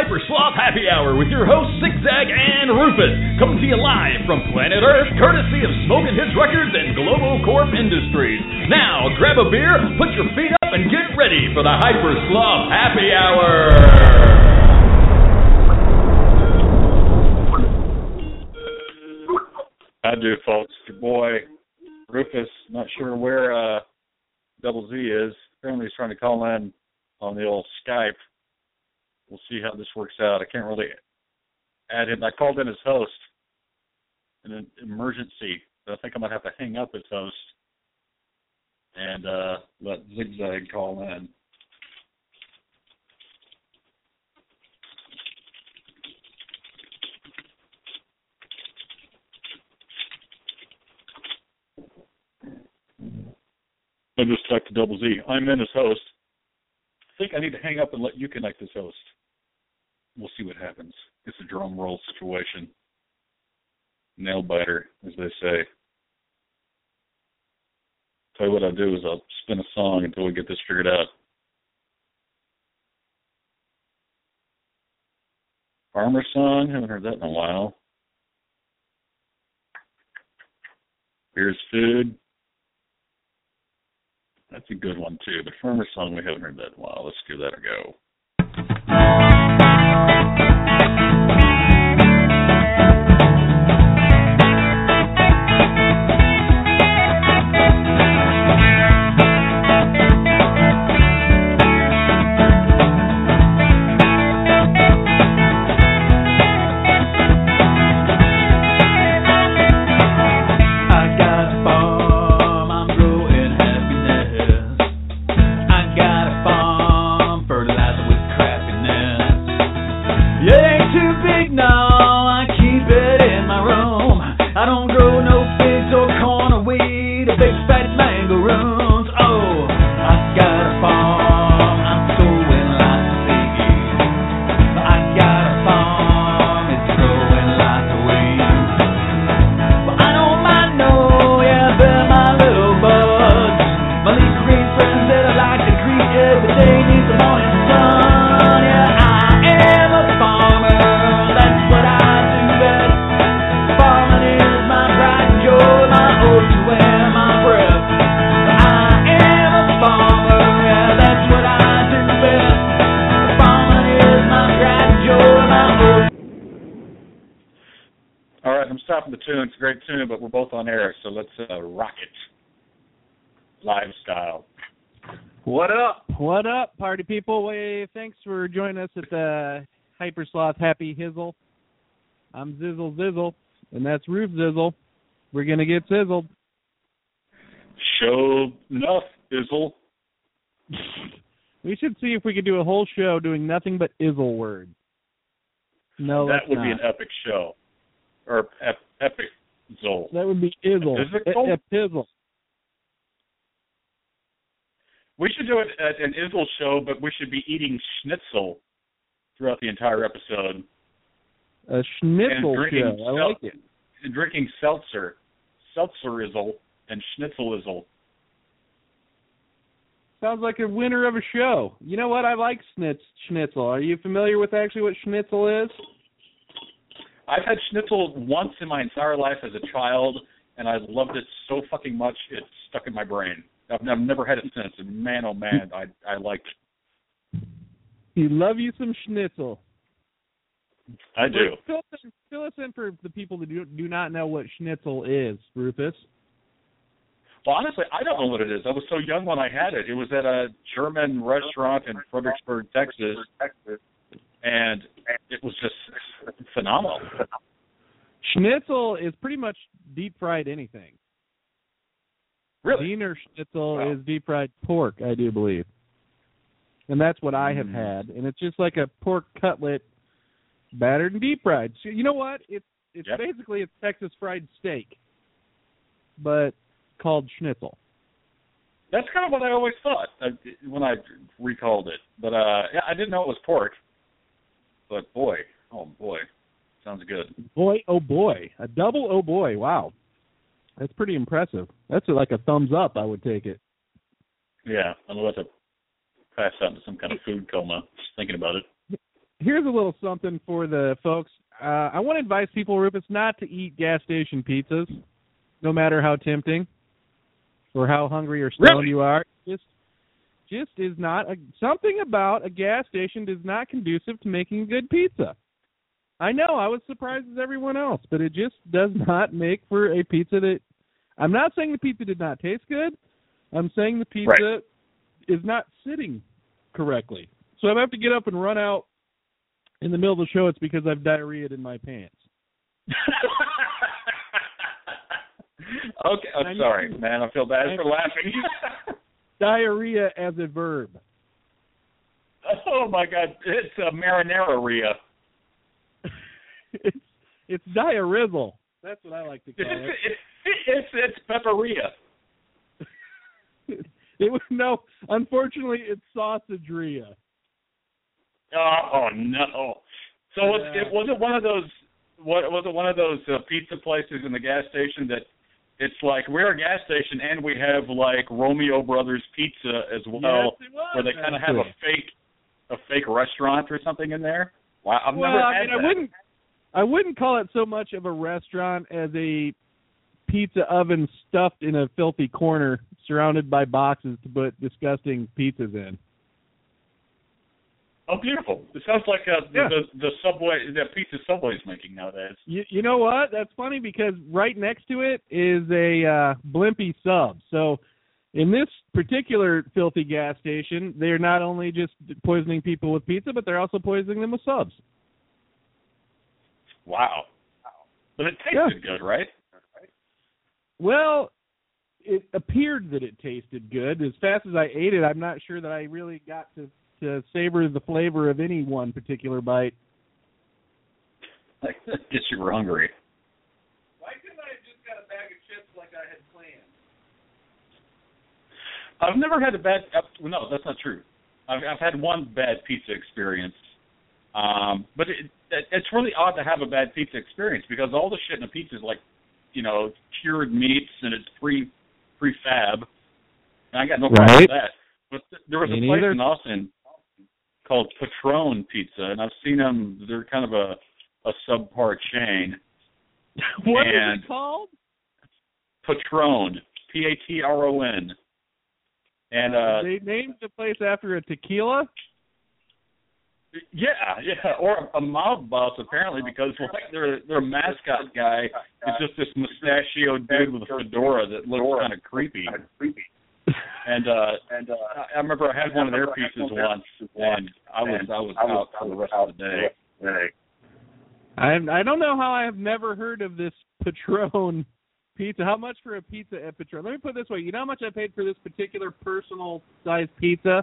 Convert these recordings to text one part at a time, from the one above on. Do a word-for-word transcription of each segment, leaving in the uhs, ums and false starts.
Hyper Sloth Happy Hour with your hosts Zigzag and Rufus, coming to you live from planet Earth, courtesy of Smoking Hits Records and Global Corp Industries. Now, grab a beer, put your feet up, and get ready for the Hyper Sloth Happy Hour. I do, folks. Your boy Rufus, not sure where uh, Double Z is. Apparently he's trying to call in on the old Skype. We'll see how this works out. I can't really add him. I called in as host in an emergency, but I think I might have to hang up as host and uh, let Zigzag call in. I just stuck to Double Z. I'm in as host. I think I need to hang up and let you connect as host. We'll see what happens. It's a drum roll situation. Nail biter, as they say. Tell you what I'll do is I'll spin a song until we get this figured out. Farmer song, haven't heard that in a while. Here's food. That's a good one, too. The Farmer song, we haven't heard that in a while. Let's give that a go. It's a great tune, but we're both on air, so let's uh, rock it. Live style. What up? What up, party people? Hey, thanks for joining us at the Hyper Sloth Happy Hizzle. I'm Zizzle Zizzle, and that's Roof Zizzle. We're going to get sizzled. Show enough, Izzle. We should see if we could do a whole show doing nothing but Izzle words. No, that would not. be an epic show. Or ep- epic Zol. That would be Izzle. Epizzle. We should do it at an Izzle show, but we should be eating schnitzel throughout the entire episode. A schnitzel show. I sel- like it. And drinking seltzer. Seltzer Izzle and schnitzel Izzle. Sounds like a winner of a show. You know what? I like schnitz, schnitzel. Are you familiar with actually what schnitzel is? I've had schnitzel once in my entire life as a child, and I loved it so fucking much it stuck in my brain. I've, I've never had it since, and man, oh man, I I liked it. You love you some schnitzel. I do. Fill, fill us in for the people that do, do not know what schnitzel is, Rufus. Well, honestly, I don't know what it is. I was so young when I had it. It was at a German restaurant in Fredericksburg, Texas. And it was just phenomenal. Schnitzel is pretty much deep-fried anything. Really? Wiener Schnitzel wow. is deep-fried pork, I do believe. And that's what I have mm. had. And it's just like a pork cutlet battered and deep-fried. So you know what? It's it's yep. basically a Texas fried steak, but called schnitzel. That's kind of what I always thought uh, when I recalled it. But uh, yeah, I didn't know it was pork. But boy, oh boy, sounds good. Boy, oh boy, a double oh boy, wow. That's pretty impressive. That's like a thumbs up, I would take it. Yeah, I'm about to pass out into some kind of food coma just thinking about it. here's a little something for the folks. Uh, I want to advise people, Rufus, not to eat gas station pizzas, no matter how tempting or how hungry or stoned really? you are. Just, just is not a, something about a gas station is not conducive to making good pizza. I know, I was surprised as everyone else, but it just does not make for a pizza that. I'm not saying the pizza did not taste good. I'm saying the pizza right. is not sitting correctly. So if I have to get up and run out in the middle of the show, it's because I've diarrheaed in my pants. Okay, I'm I sorry, mean, man. I feel bad I for laughing. Diarrhea as a verb. Oh, my God. It's a marinara-ria. it's it's diarrhizzle. That's what I like to call it. It's, it's, it's pepperia. It was no. Unfortunately, it's sausageria. Oh no! So yeah. was it was it one of those? What was it? One of those uh, pizza places in the gas station that it's like we're a gas station and we have like Romeo Brothers Pizza as well, yes, it was, where they kind of have a fake a fake restaurant or something in there. Wow, I've well, never I had mean, that. I wouldn't. I wouldn't call it so much of a restaurant as a pizza oven stuffed in a filthy corner, surrounded by boxes to put disgusting pizzas in. Oh, beautiful! It sounds like uh, Yeah. the, the the Subway, the pizza Subway's making nowadays. You, you know what? That's funny because right next to it is a uh, Blimpie sub. So in this particular filthy gas station, they're not only just poisoning people with pizza, but they're also poisoning them with subs. Wow! But it tasted yeah. good, right? Well, it appeared that it tasted good. As fast as I ate it, I'm not sure that I really got to, to savor the flavor of any one particular bite. I guess you were hungry. Why couldn't I have just got a bag of chips like I had planned? I've never had a bad. Uh, no, that's not true. I've, I've had one bad pizza experience, um, but it, it, it's really odd to have a bad pizza experience because all the shit in a pizza is like, you know, cured meats and it's pre prefab, and I got no problem right. with that. But th- there was Me a place neither. in Austin called Patron Pizza, and I've seen them. They're kind of a a subpar chain. What and is it called? Patron, P A T R O N. And uh, they named the place after a tequila. Yeah, yeah, or a mob boss apparently because like their their mascot guy is just this mustachioed dude with a fedora that looks kind of creepy. And uh, and uh, I remember I had one of their pizzas once, and I was I was out for the rest of the day. I I don't know how I have never heard of this Patron pizza. How much for a pizza at Patron? Let me put it this way. You know how much I paid for this particular personal size pizza?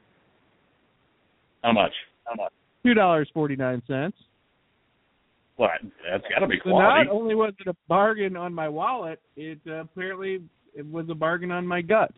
How much? How much? Two dollars forty nine cents. What? That's got to be So quality. not only was it a bargain on my wallet, it uh, apparently it was a bargain on my gut.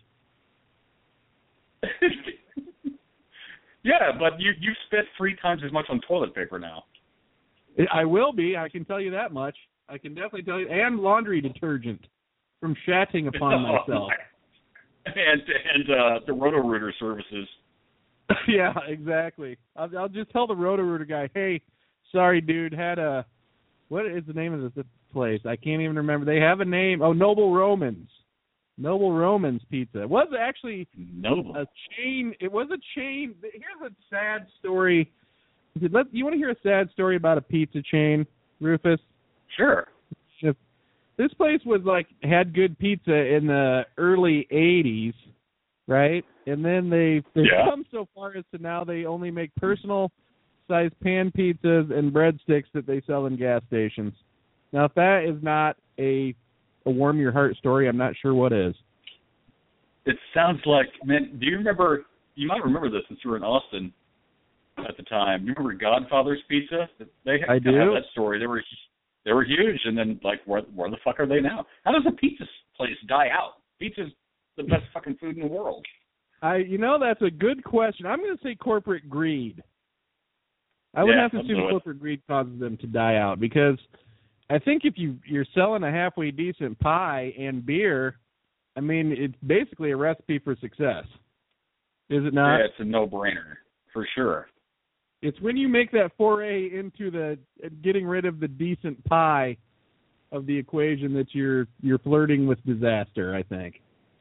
Yeah, but you you spent three times as much on toilet paper now. I will be. I can tell you that much. I can definitely tell you, and laundry detergent from shatting upon myself. And and uh, the Roto-Rooter services. Yeah, exactly. I'll, I'll just tell the Roto-Rooter guy, hey, sorry, dude, had a, what is the name of this place? I can't even remember. They have a name. Oh, Noble Romans. Noble Romans Pizza. It was actually Noble. a chain. It was a chain. Here's a sad story. Let, you want to hear a sad story about a pizza chain, Rufus? Sure. If this place was like, had good pizza in the early eighties, right? And then they they've yeah. come so far as to now they only make personal size pan pizzas and breadsticks that they sell in gas stations. Now, if that is not a a warm your heart story, I'm not sure what is. It sounds like, man, do you remember, you might remember this since you were in Austin at the time. You remember Godfather's Pizza? They I do. have that story. They were they were huge, and then, like, where, where the fuck are they now? How does a pizza place die out? Pizza's the best fucking food in the world. I, you know, that's a good question. I'm going to say corporate greed. I would yeah, have to assume corporate greed causes them to die out because I think if you, you're selling a halfway decent pie and beer, I mean, it's basically a recipe for success. Is it not? Yeah, it's a no-brainer, for sure. It's when you make that foray into the getting rid of the decent pie of the equation that you're you're flirting with disaster, I think.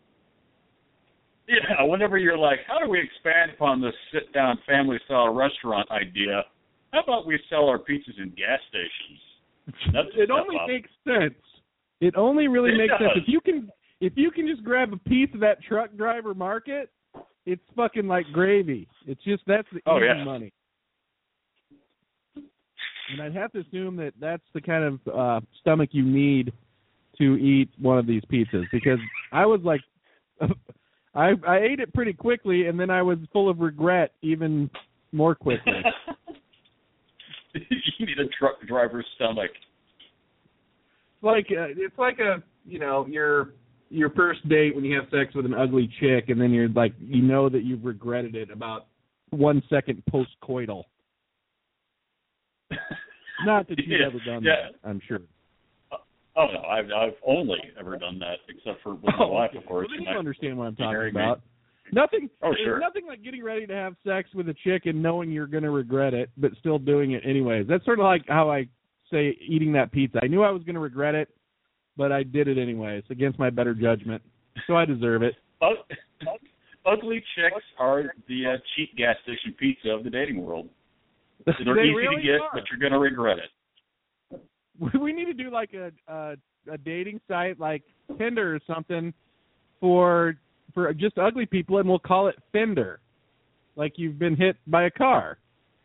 Yeah, whenever you're like, how do we expand upon this sit-down family-style restaurant idea? How about we sell our pizzas in gas stations? That's it only up. makes sense. It only really it makes does. sense if you can if you can just grab a piece of that truck driver market. It's fucking like gravy. It's just that's the oh, easy yeah. money. And I'd have to assume that that's the kind of uh, stomach you need to eat one of these pizzas, because I was like, I I ate it pretty quickly, and then I was full of regret even more quickly. You need a truck driver's stomach. Like uh, it's like a you know your your first date when you have sex with an ugly chick, and then you're like you know that you've regretted it about one second post-coital. Not that you've yeah, ever done yeah. that, I'm sure. Oh no, I've I've only ever done that, except for with my oh, wife, okay. of course. Well, then and you I, understand what I'm talking married about. Me. Nothing. Oh, there's sure. nothing like getting ready to have sex with a chick and knowing you're going to regret it, but still doing it anyways. That's sort of like how I say eating that pizza. I knew I was going to regret it, but I did it anyways against my better judgment, so I deserve it. Ugly chicks are the uh, cheap gas station pizza of the dating world. They're they easy really to get, are. but you're going to regret it. We need to do like a, a a dating site like Tinder or something for for just ugly people, and we'll call it Fender, like you've been hit by a car.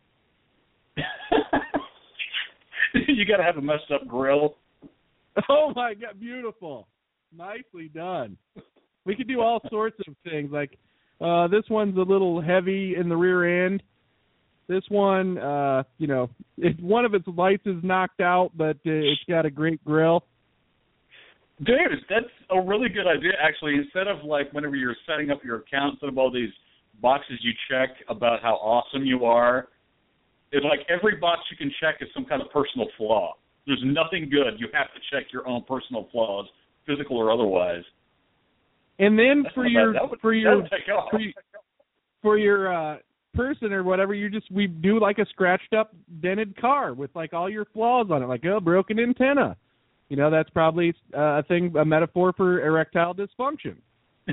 You got to have a messed up grill. Oh my God, beautiful, nicely done. We could do all sorts of things. Like uh, this one's a little heavy in the rear end. This one, uh, you know, it, one of its lights is knocked out, but uh, it's got a great grill. Dude, that's a really good idea, actually. Instead of, like, whenever you're setting up your account, instead of all these boxes you check about how awesome you are, it's like every box you can check is some kind of personal flaw. There's nothing good. You have to check your own personal flaws, physical or otherwise. And then That's for not your, bad. That would- for that your would take off. for your for your uh, person or whatever, you just we do like a scratched up, dented car with like all your flaws on it, like a oh, broken antenna. You know, that's probably uh, a thing, a metaphor for erectile dysfunction. Yes.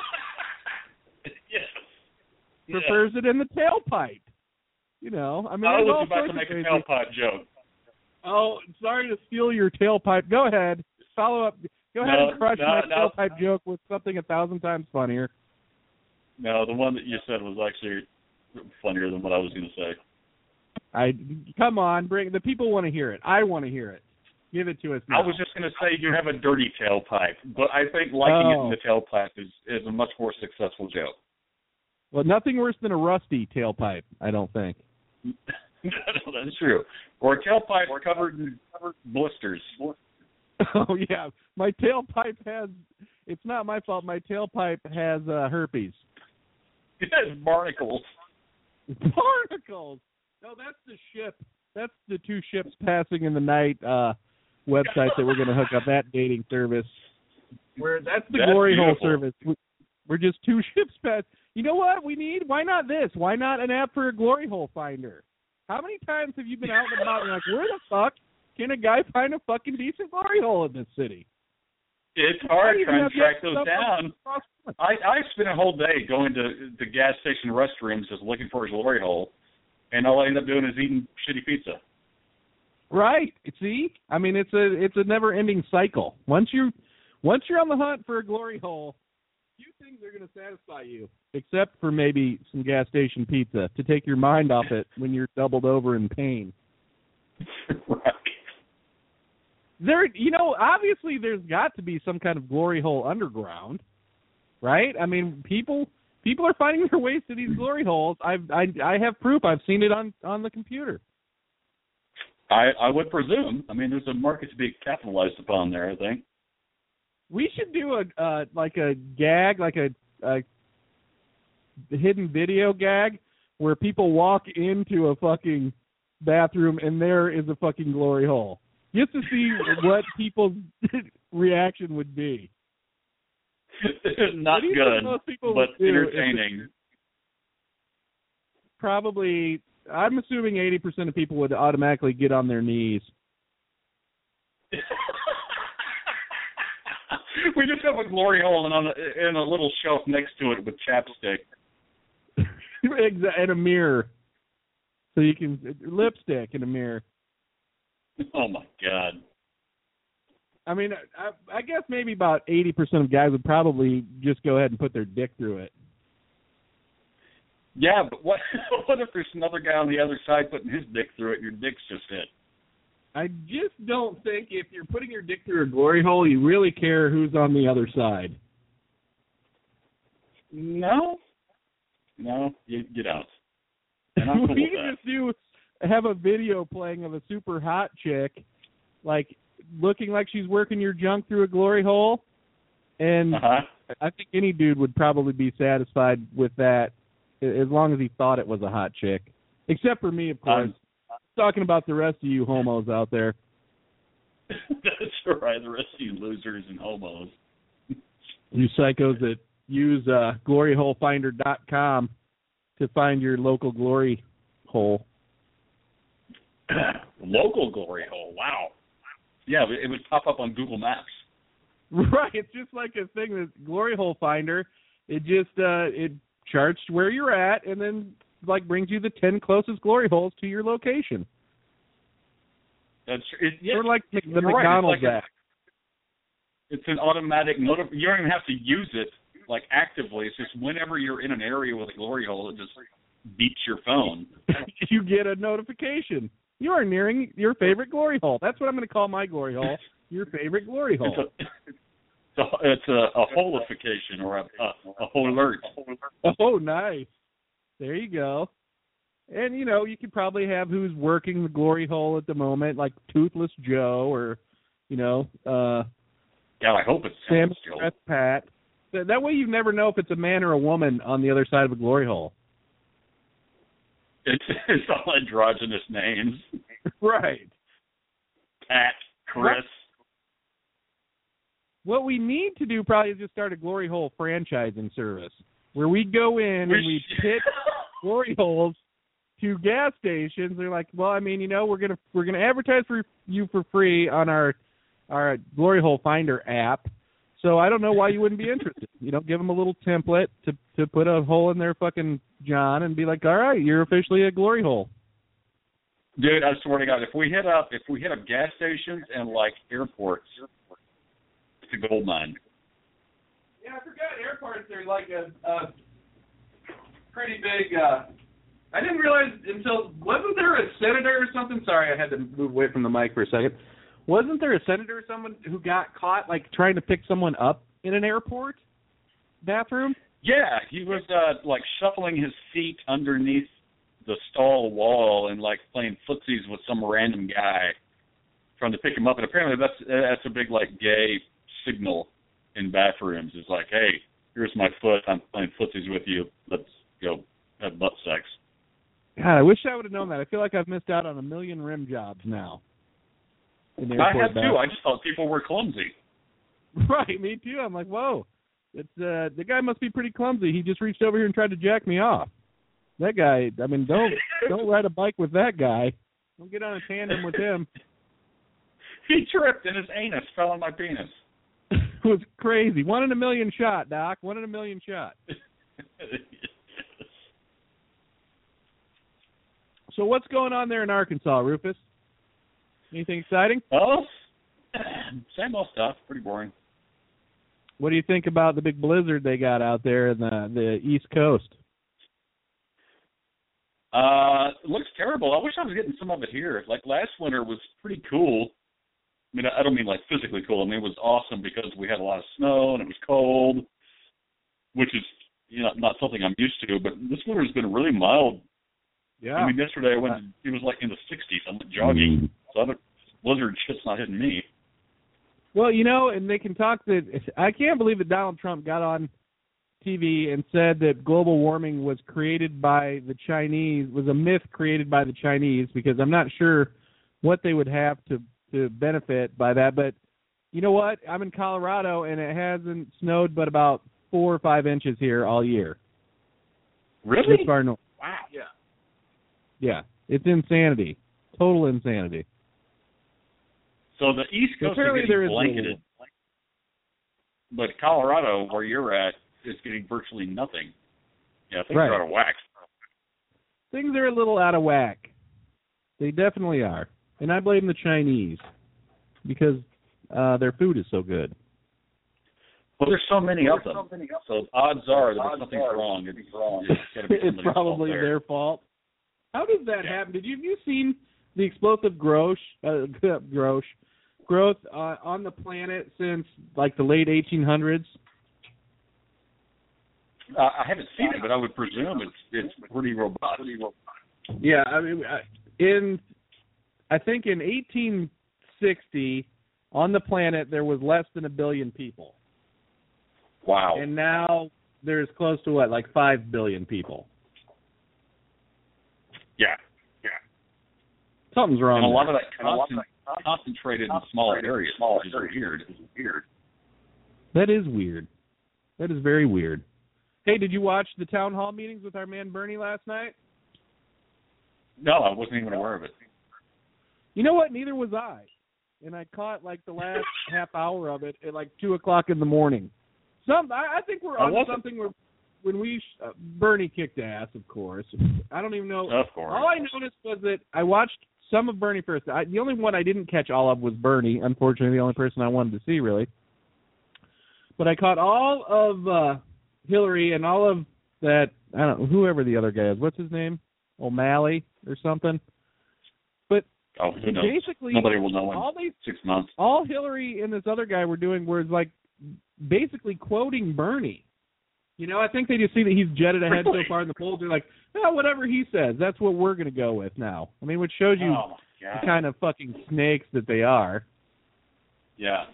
Prefers it in the tailpipe. You know, I mean, I there's was all about sorts to make of a crazy- tailpipe joke. Oh, sorry to steal your tailpipe. Go ahead. Follow up. Go ahead No, and crush no, my no. tailpipe joke with something a thousand times funnier. No, the one that you said was actually funnier than what I was going to say. I come on, bring the people want to hear it. I want to hear it. Give it to us now. I was just going to say you have a dirty tailpipe, but I think liking Oh. it in the tailpipe is, is a much more successful joke. Well, nothing worse than a rusty tailpipe, I don't think. No, that's true. Or a tailpipe covered in covered blisters. Oh yeah, my tailpipe has. It's not my fault. My tailpipe has uh, herpes. It has barnacles. Barnacles. No, that's the ship. That's the two ships passing in the night uh, website that we're going to hook up that dating service. Where that's the That's glory beautiful. hole service. We- We're just two ships pass. You know what we need? Why not this? Why not an app for a glory hole finder? How many times have you been out and about and you're like, where the fuck can a guy find a fucking decent glory hole in this city? It's hard I even trying have to track that those stuff down. across- I, I spent a whole day going to the gas station restrooms just looking for a glory hole, and all I end up doing is eating shitty pizza. Right. See? I mean, it's a it's a never-ending cycle. Once you once you're on the hunt for a glory hole, few things are going to satisfy you, except for maybe some gas station pizza to take your mind off it when you're doubled over in pain. Right. There, you know, obviously there's got to be some kind of glory hole underground, right? I mean, people people are finding their ways to these glory holes. I've I I have proof. I've seen it on on the computer. I, I would presume. I mean, there's a market to be capitalized upon there, I think. We should do a uh, like a gag, like a, a hidden video gag, where people walk into a fucking bathroom and there is a fucking glory hole, just to see what people's reaction would be. Not What do you think good, most people but would do if entertaining. Probably I'm assuming eighty percent of people would automatically get on their knees. We just have a glory hole and on a, and a little shelf next to it with chapstick. And a mirror. So you can, lipstick in a mirror. Oh, my God. I mean, I, I guess maybe about eighty percent of guys would probably just go ahead and put their dick through it. Yeah, but what what if there's another guy on the other side putting his dick through it and your dick's just hit? I just don't think if you're putting your dick through a glory hole, you really care who's on the other side. No. No, you get out. And I'm cool we with can that. just do, have a video playing of a super hot chick, like, looking like she's working your junk through a glory hole, and uh-huh. I think any dude would probably be satisfied with that as long as he thought it was a hot chick. Except for me, of course. Um, Talking about the rest of you homos out there. That's right, the rest of you losers and homos. You psychos that use uh, glory hole finder dot com to find your local glory hole. Local glory hole, wow. Yeah, it would pop up on Google Maps. Right, it's just like a thing that Glory Hole Finder. It just uh, it charts where you're at and then like brings you the ten closest glory holes to your location. That's it. Yeah, sort of like the you're McDonald's right. It's like app. A, it's an automatic notif- You don't even have to use it like actively. It's just whenever you're in an area with a glory hole, it just beeps your phone. You get a notification. You are nearing your favorite glory hole. That's what I'm going to call my glory hole. Your favorite glory hole. It's a, it's a, a holification or a, a, a whole alert. Oh, nice. There you go. And, you know, you could probably have who's working the glory hole at the moment, like Toothless Joe or, you know, uh, yeah, I hope it's Sam Joe. Smith Pat. That, that way you never know if it's a man or a woman on the other side of a glory hole. It's, it's all androgynous names. Right. Pat, Chris. What we need to do probably is just start a glory hole franchising service where we go in and we pitch glory holes to gas stations. They're like, well, I mean, you know, we're gonna we're gonna advertise for you for free on our our Glory Hole Finder app. So I don't know why you wouldn't be interested. You know, give them a little template to to put a hole in their fucking John and be like, all right, you're officially a glory hole. Dude, I swear to God, if we hit up if we hit up gas stations and like airports, it's a gold mine. Yeah, I forgot airports are like a, a pretty big. Uh, I didn't realize until wasn't there a senator or something? Sorry, I had to move away from the mic for a second. Wasn't there a senator or someone who got caught like trying to pick someone up in an airport bathroom? Yeah, he was uh, like shuffling his feet underneath the stall wall and like playing footsies with some random guy trying to pick him up. And apparently that's that's a big like gay signal in bathrooms. It's like, hey, here's my foot. I'm playing footsies with you. Let's go have butt sex. God, I wish I would have known that. I feel like I've missed out on a million rim jobs now. In the I airport had too. I just thought people were clumsy. Right, me too. I'm like, whoa, it's uh, the guy must be pretty clumsy. He just reached over here and tried to jack me off. That guy, I mean, don't don't ride a bike with that guy. Don't get on a tandem with him. He tripped and his anus fell on my penis. It was crazy. One in a million shot, Doc. One in a million shot. So what's going on there in Arkansas, Rufus? Anything exciting? Oh, same old stuff. Pretty boring. What do you think about the big blizzard they got out there in the, the East Coast? Uh, it looks terrible. I wish I was getting some of it here. Like last winter was pretty cool. I mean, I don't mean like physically cool. I mean, it was awesome because we had a lot of snow and it was cold, which is, you know, not something I'm used to. But this winter has been really mild. Yeah. I mean, yesterday I went, it was like in the sixties. I went jogging. So I blizzard shit's not hitting me. Well, you know, and they can talk that, I can't believe that Donald Trump got on T V and said that global warming was created by the Chinese, was a myth created by the Chinese, because I'm not sure what they would have to, to benefit by that. But you know what? I'm in Colorado, and it hasn't snowed but about four or five inches here all year. Really? This far north. Wow. Yeah. Yeah, it's insanity. Total insanity. So the East Coast Apparently is there getting is blanketed, but Colorado, where you're at, is getting virtually nothing. Yeah, things Right. are out of whack. Things are a little out of whack. They definitely are. And I blame the Chinese because uh, their food is so good. Well, there's so many of them, so odds are that if something's wrong, it's, it's, gotta be It's somebody's probably fault there. their fault. How does that Yeah. happen? Did you have you seen the explosive growth, uh, growth, growth uh, on the planet since like the late eighteen hundreds? Uh, I haven't seen it, but I would presume it's it's pretty robust. Yeah, I mean, I- in I think in eighteen sixty, on the planet there was less than a billion people, Wow. and now there's close to what, like five billion people. Yeah, yeah. Something's wrong. And a lot there. of that concent- concentrated in smaller areas, which is weird. Weird. That is weird. That is very weird. Hey, did you watch the town hall meetings with our man Bernie last night? No, I wasn't even aware of it. You know what? Neither was I. And I caught like the last half hour of it at like two o'clock in the morning. Some, I, I think we're I on wasn't. something where when we uh, Bernie kicked ass, of course. I don't even know. Of course. All I noticed was that I watched some of Bernie first. I, the only one I didn't catch all of was Bernie. Unfortunately, the only person I wanted to see really. But I caught all of uh, Hillary and all of that. I don't know whoever the other guy is. What's his name? O'Malley or something. But Oh, who knows? basically, Nobody will know in all they six months. all Hillary and this other guy were doing was like basically quoting Bernie. You know, I think they just see that he's jetted ahead Really? so far in the polls. They're like, oh, whatever he says, that's what we're going to go with now. I mean, which shows you Oh, my God. the kind of fucking snakes that they are. Yeah.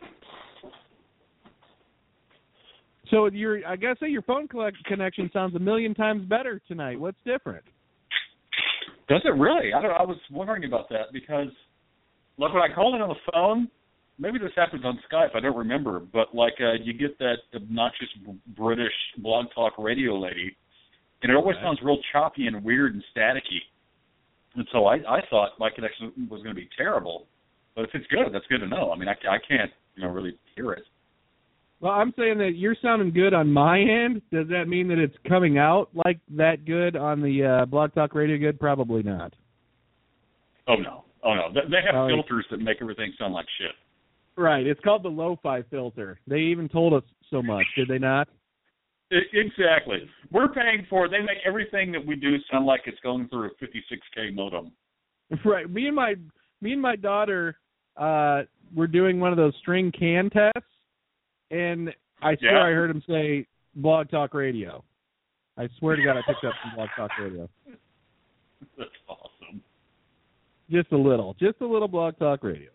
So your, I gotta say, your phone collect- connection sounds a million times better tonight. What's different? Does it really? I don't. I was wondering about that because, like, when I called in on the phone, maybe this happens on Skype. I don't remember, but like, uh, you get that obnoxious British blog talk radio lady, and it always Okay. sounds real choppy and weird and staticky. And so I, I thought my connection was going to be terrible. But if it's good, that's good to know. I mean, I, I can't, you know, really hear it. Well, I'm saying that you're sounding good on my end. Does that mean that it's coming out like that good on the uh, Blog Talk Radio good? Probably not. Oh no, oh no, they, they have Oh, filters that make everything sound like shit. Right. It's called the lo-fi filter. They even told us so much, did they not? I, exactly. We're paying for it. They make everything that we do sound like it's going through a fifty-six K modem. Right. Me and my me and my daughter uh, were doing one of those string can tests, and I swear Yeah. I heard him say Blog Talk Radio. I swear to God, I picked up some Blog Talk Radio. That's awesome. Just a little, just a little Blog Talk Radio.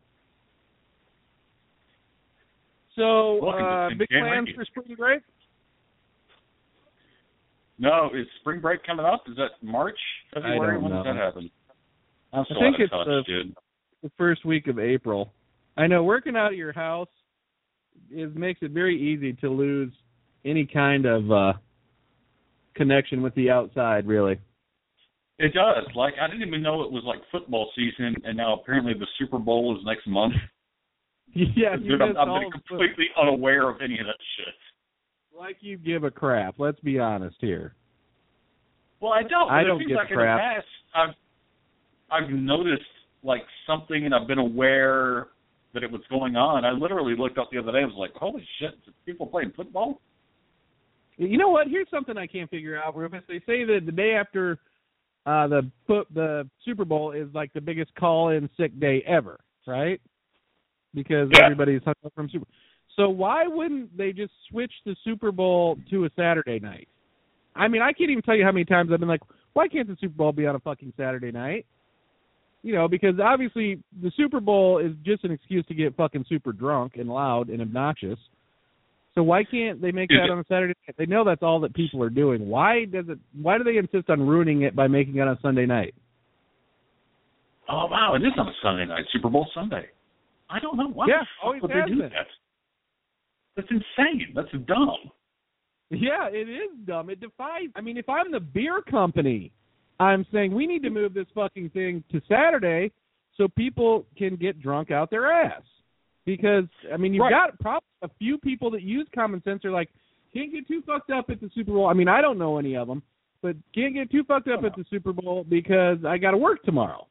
So, Welcome to uh, Tim big Can plans Radio. for spring break? No, is spring break coming up? Is that March, February? don't When does know. that happen? I'm so I think out of it's touch, the- dude. The first week of April. I know working out of your house is makes it very easy to lose any kind of uh, connection with the outside, really. It does. Like, I didn't even know it was like football season, and now apparently the Super Bowl is next month. Yeah, you Dude, I'm, missed I've all been of the- completely unaware of any of that shit. like you give a crap. Let's be honest here. Well, I don't. I but don't it seems give like a in the crap. past, I've I've noticed like something, and I've been aware that it was going on. I literally looked up the other day and was like, "Holy shit! Is people playing football?" You know what? Here's something I can't figure out, Rufus. They say that the day after uh, the the Super Bowl is like the biggest call-in sick day ever, right? Because Yeah. everybody's hung up from Super. So why wouldn't they just switch the Super Bowl to a Saturday night? I mean, I can't even tell you how many times I've been like, why can't the Super Bowl be on a fucking Saturday night? You know, because obviously the Super Bowl is just an excuse to get fucking super drunk and loud and obnoxious. So why can't they make Is that it- on a Saturday night? They know that's all that people are doing. Why does it? Why do they insist on ruining it by making it on a Sunday night? Oh wow! It is on a Sunday night, Super Bowl Sunday. I don't know why. Yeah, the fuck always would has they do been. that? That's insane. That's dumb. Yeah, it is dumb. It defies. I mean, if I'm the beer company I'm saying we need to move this fucking thing to Saturday so people can get drunk out their ass. Because, I mean, you've right. got probably a few people that use common sense are like, can't get too fucked up at the Super Bowl. I mean, I don't know any of them, but can't get too fucked up oh. at the Super Bowl because I got to work tomorrow.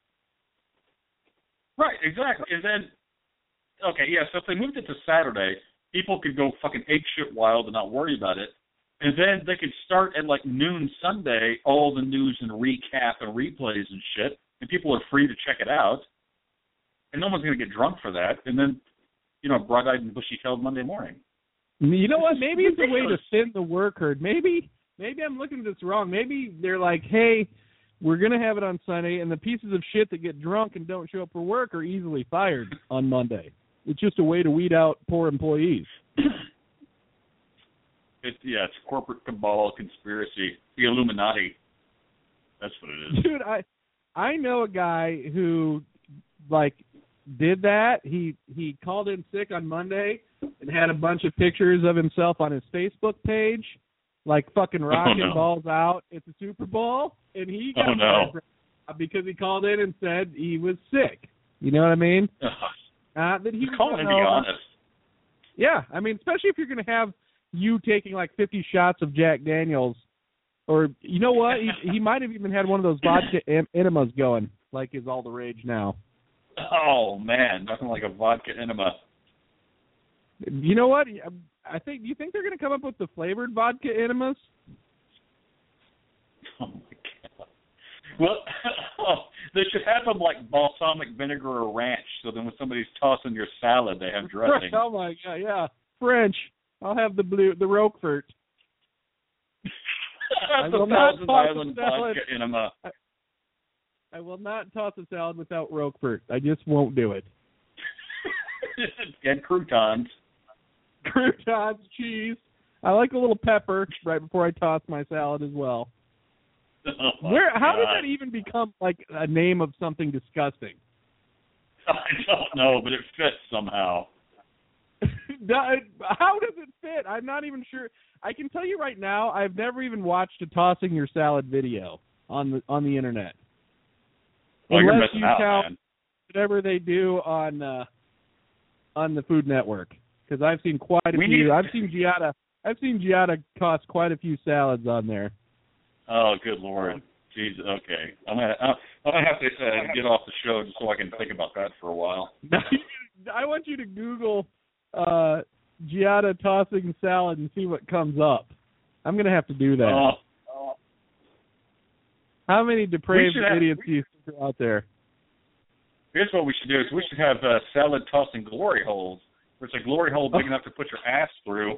Right, exactly. And then, okay, yeah, so if they moved it to Saturday, people could go fucking ape shit wild and not worry about it. And then they could start at like noon Sunday, all the news and recap and replays and shit, and people are free to check it out. And no one's going to get drunk for that. And then, you know, bright-eyed and bushy-tailed Monday morning. You know what? Maybe it's a way to thin the work herd. Maybe, maybe I'm looking at this wrong. Maybe they're like, hey, we're going to have it on Sunday, and the pieces of shit that get drunk and don't show up for work are easily fired on Monday. It's just a way to weed out poor employees. It, yeah, it's corporate cabal conspiracy. The Illuminati. That's what it is. Dude, I I know a guy who, like, did that. He he called in sick on Monday and had a bunch of pictures of himself on his Facebook page, like fucking rocking oh, no. balls out at the Super Bowl. And he got oh, no. because he called in and said he was sick. You know what I mean? Uh, that he Just call him and be know, honest. Yeah, I mean, especially if you're going to have you taking like fifty shots of Jack Daniels, or you know what? He, he might have even had one of those vodka en- enemas going, like is all the rage now. Oh man, nothing like a vodka enema. You know what? I think. Do you think they're going to come up with the flavored vodka enemas? Oh my god. Well, oh, they should have them like balsamic vinegar or ranch, so then when somebody's tossing your salad, they have dressing. Oh my god, yeah, French. I'll have the blue, the Roquefort. I the will not Thousand toss Island a salad. vodka enema. I, I will not toss a salad without Roquefort. I just won't do it. And croutons. Croutons, cheese. I like a little pepper right before I toss my salad as well. Oh Where? How God. did that even become like a name of something disgusting? I don't know, but it fits somehow. How does it fit? I'm not even sure. I can tell you right now, I've never even watched a tossing your salad video on the on the internet. Well, Unless you're missing you out, count man. whatever they do on uh, on the Food Network, because I've seen quite a We few. need- I've seen Giada. I've seen Giada toss quite a few salads on there. Oh, good Lord. Jeez, okay. I'm gonna, I'm gonna have to uh, get off the show just so I can think about that for a while. I want you to Google uh, Giada tossing salad and see what comes up. I'm going to have to do that. Oh. How many depraved We should have- idiots do you think are out there? Here's what we should do: is we should have uh, salad tossing glory holes. Where it's a glory hole big Oh. enough to put your ass through.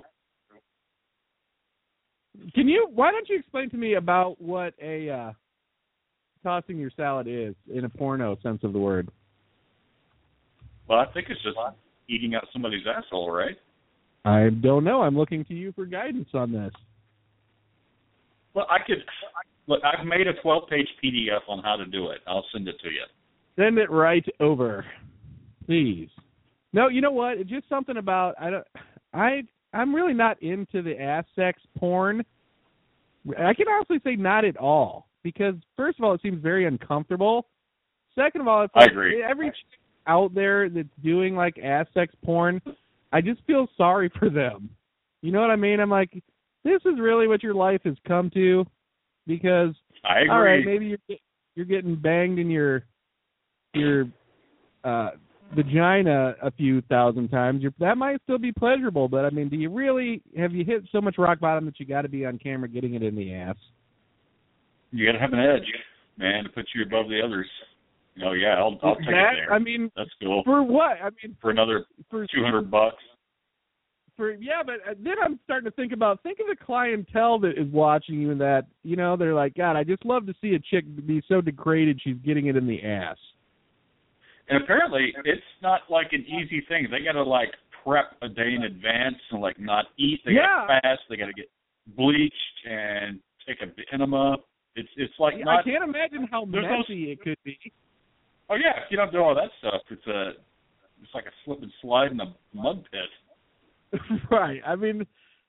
Can you? Why don't you explain to me about what a uh, tossing your salad is in a porno sense of the word? Well, I think it's just eating out somebody's asshole, right? I don't know. I'm looking to you for guidance on this. Well, I could. Look, I've made a twelve-page P D F on how to do it. I'll send it to you. Send it right over, please. No, you know what? It's just something about I don't. I I'm really not into the ass sex porn. I can honestly say not at all, because first of all, it seems very uncomfortable. Second of all, it's like I agree. every chick out there that's doing like ass sex porn, I just feel sorry for them. You know what I mean? I'm like, this is really what your life has come to, because I agree. all right, maybe you're you're getting banged in your your uh, vagina a few thousand times. You're, that might still be pleasurable, but I mean, do you really have you hit so much rock bottom that you got to be on camera getting it in the ass? You got to have an edge, man, to put you above the others. Oh yeah, I'll, I'll take that, it there. I mean, that's cool. For what? I mean, for another for two hundred bucks. For yeah, but then I'm starting to think about think of the clientele that is watching you, and that you know they're like, God, I just love to see a chick be so degraded she's getting it in the ass. And apparently, it's not like an easy thing. They got to like prep a day in advance and like not eat. They Yeah. got to fast. They got to get bleached and take a enema. It's it's like I not. can't imagine how there's no- messy it could be. Oh yeah, if you don't do all that stuff, it's a it's like a slip and slide in a mud pit. Right. I mean,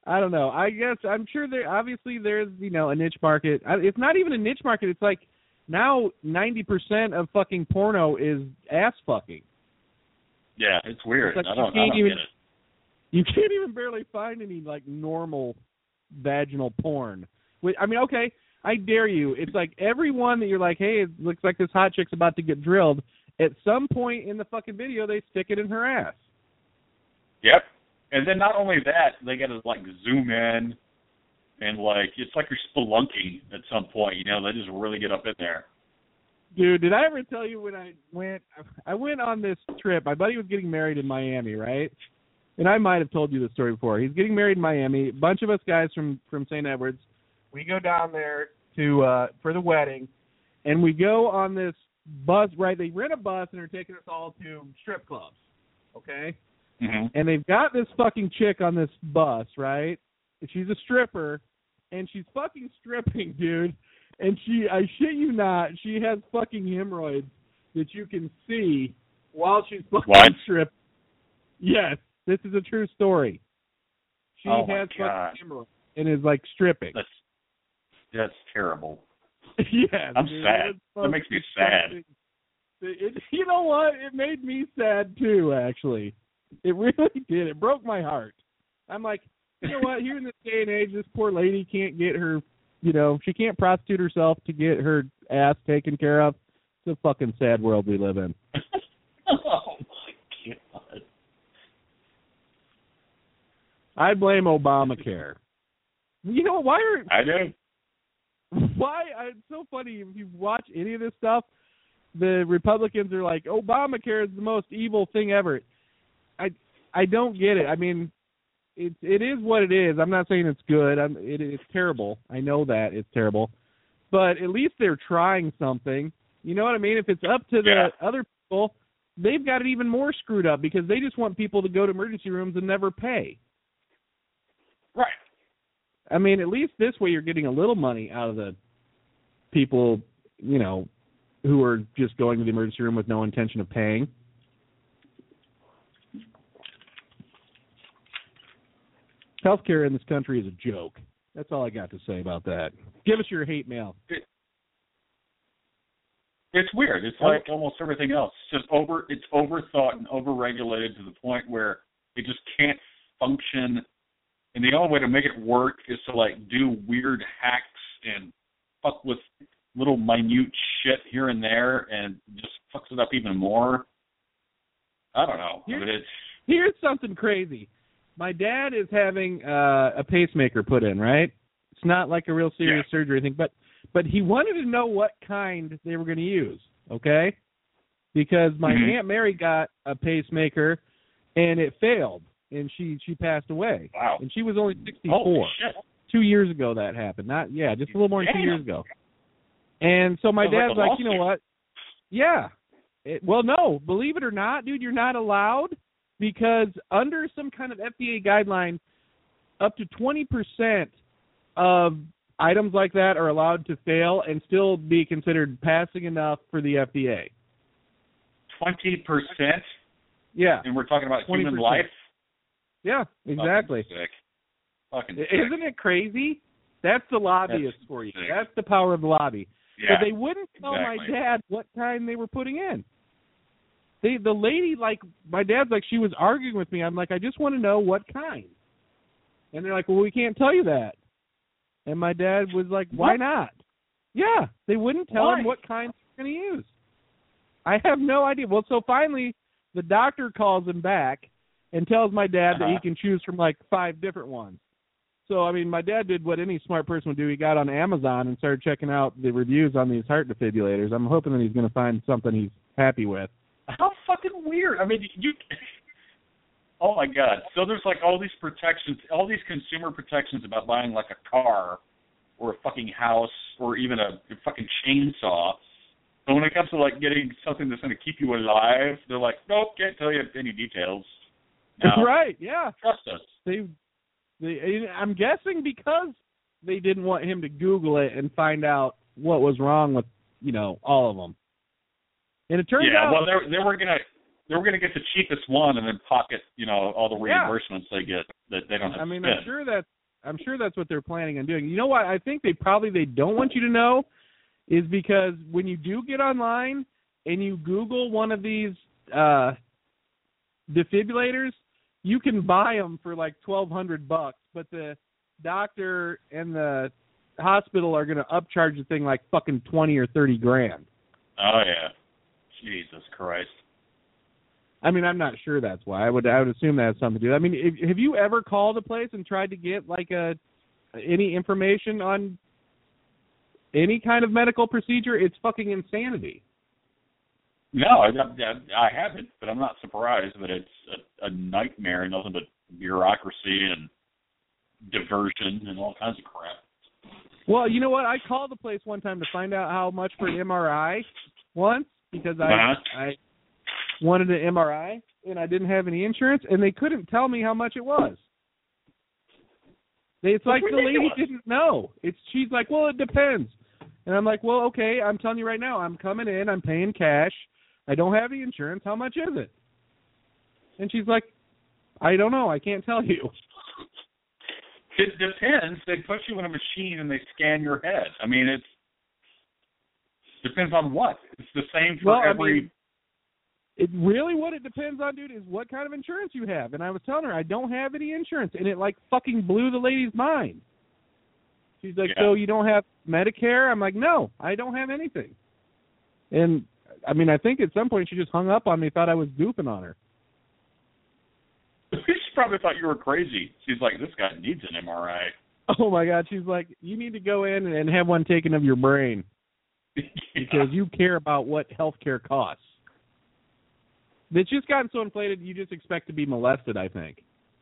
I don't know. I guess I'm sure there. Obviously, there's you know a niche market. It's not even a niche market. It's like now ninety percent of fucking porno is ass fucking. Yeah, it's weird. It's like I don't, you can't I don't even, get it. You can't even barely find any like normal vaginal porn. I mean, okay, I dare you. It's like every one that you're like, hey, it looks like this hot chick's about to get drilled. At some point in the fucking video, they stick it in her ass. Yep. And then not only that, they got to like zoom in, and like it's like you're spelunking at some point. You know, they just really get up in there. Dude, did I ever tell you when I went? I went on this trip. My buddy was getting married in Miami, right? And I might have told you this story before. He's getting married in Miami. A bunch of us guys from from Saint Edwards. We go down there to uh, for the wedding, and we go on this bus. Right? They rent a bus and they're taking us all to strip clubs. Okay. Mm-hmm. And they've got this fucking chick on this bus, right? She's a stripper, and she's fucking stripping, dude. And she, I shit you not, she has fucking hemorrhoids that you can see while she's fucking What? stripping. Yes, this is a true story. She Oh my has God. fucking hemorrhoids and is like stripping. That's that's terrible. Yes, I'm dude, sad. That makes me sad. It, you know what? It made me sad too, actually. It really did. It broke my heart. I'm like, you know what? Here in this day and age, this poor lady can't get her, you know, she can't prostitute herself to get her ass taken care of. It's a fucking sad world we live in. Oh, my God. I blame Obamacare. You know, why are... I do. Why? It's so funny. If you watch any of this stuff, the Republicans are like, Obamacare is the most evil thing ever. I I don't get it. I mean, it it is what it is. I'm not saying it's good. I'm, it, it's terrible. I know that it's terrible, but at least they're trying something. You know what I mean? If it's up to the Yeah. other people, they've got it even more screwed up because they just want people to go to emergency rooms and never pay. Right. I mean, at least this way you're getting a little money out of the people, you know, who are just going to the emergency room with no intention of paying. Healthcare in this country is a joke. That's all I got to say about that. Give us your hate mail. It, it's weird. It's like almost everything else. It's just over. It's overthought and overregulated to the point where it just can't function. And the only way to make it work is to like do weird hacks and fuck with little minute shit here and there, and just fucks it up even more. I don't know. Here's, I mean, it's, here's something crazy. My dad is having uh, a pacemaker put in, right? It's not like a real serious yeah. surgery thing, but but he wanted to know what kind they were going to use, okay? Because my mm-hmm. Aunt Mary got a pacemaker, and it failed, and she, she passed away. Wow. And she was only sixty-four. Holy shit. Two years ago that happened. Not yeah, just a little more than Damn. two years ago. And so my Sounds dad's like, like, you know what? Yeah. It, well, no, believe it or not, dude, you're not allowed because under some kind of F D A guideline, up to twenty percent of items like that are allowed to fail and still be considered passing enough for the F D A. twenty percent? Yeah. And we're talking about twenty percent. human life? Yeah, exactly. Fucking sick. Fucking sick. Isn't it crazy? That's the lobbyists That's for you. sick. That's the power of the lobby. Yeah, but they wouldn't tell exactly. my dad what kind they were putting in. They, the lady, like, my dad's like, she was arguing with me. I'm like, I just want to know what kind. And they're like, well, we can't tell you that. And my dad was like, why What? not? Yeah, they wouldn't tell Why? him what kind they're going to use. I have no idea. Well, so finally, the doctor calls him back and tells my dad Uh-huh. that he can choose from, like, five different ones. So, I mean, my dad did what any smart person would do. He got on Amazon and started checking out the reviews on these heart defibrillators. I'm hoping that he's going to find something he's happy with. How fucking weird. I mean, you... Oh, my God. So there's, like, all these protections, all these consumer protections about buying, like, a car or a fucking house or even a, a fucking chainsaw. But when it comes to, like, getting something that's going to keep you alive, they're like, nope, can't tell you any details. No. Right, yeah. Trust us. They, they, I'm guessing because they didn't want him to Google it and find out what was wrong with, you know, all of them. And it turns yeah, out... well, they they were gonna they were going to get the cheapest one and then pocket, you know, all the Yeah. reimbursements they get that they don't have I mean, to spend. I'm sure that's I'm sure that's what they're planning on doing. You know what? I think they probably they don't want you to know is because when you do get online and you Google one of these uh, defibrillators, you can buy them for like twelve hundred bucks, but the doctor and the hospital are going to upcharge the thing like fucking twenty or thirty grand. Oh yeah, Jesus Christ. I mean, I'm not sure that's why. I would I would assume that has something to do. I mean, if, have you ever called a place and tried to get like a any information on any kind of medical procedure? It's fucking insanity. No, I, I, I haven't, but I'm not surprised that it's a, a nightmare and nothing but bureaucracy and diversion and all kinds of crap. Well, you know what? I called the place one time to find out how much for an M R I once because I Uh-huh. I wanted an M R I and I didn't have any insurance and they couldn't tell me how much it was. They, it's like the lady didn't know. It's she's like, well, it depends, and I'm like, well, okay. I'm telling you right now, I'm coming in. I'm paying cash. I don't have any insurance. How much is it? And she's like, I don't know. I can't tell you. It depends. They put you in a machine and they scan your head. I mean, it's depends on what. It's the same for well, every. I mean, it really what it depends on, dude, is what kind of insurance you have. And I was telling her I don't have any insurance, and it like fucking blew the lady's mind. She's like, Yeah. so you don't have Medicare? I'm like, no, I don't have anything. And I mean, I think at some point she just hung up on me, thought I was goofing on her. She probably thought you were crazy. She's like, this guy needs an M R I. Oh my God, she's like, you need to go in and have one taken of your brain because you care about what healthcare costs. It's just gotten so inflated, you just expect to be molested, I think.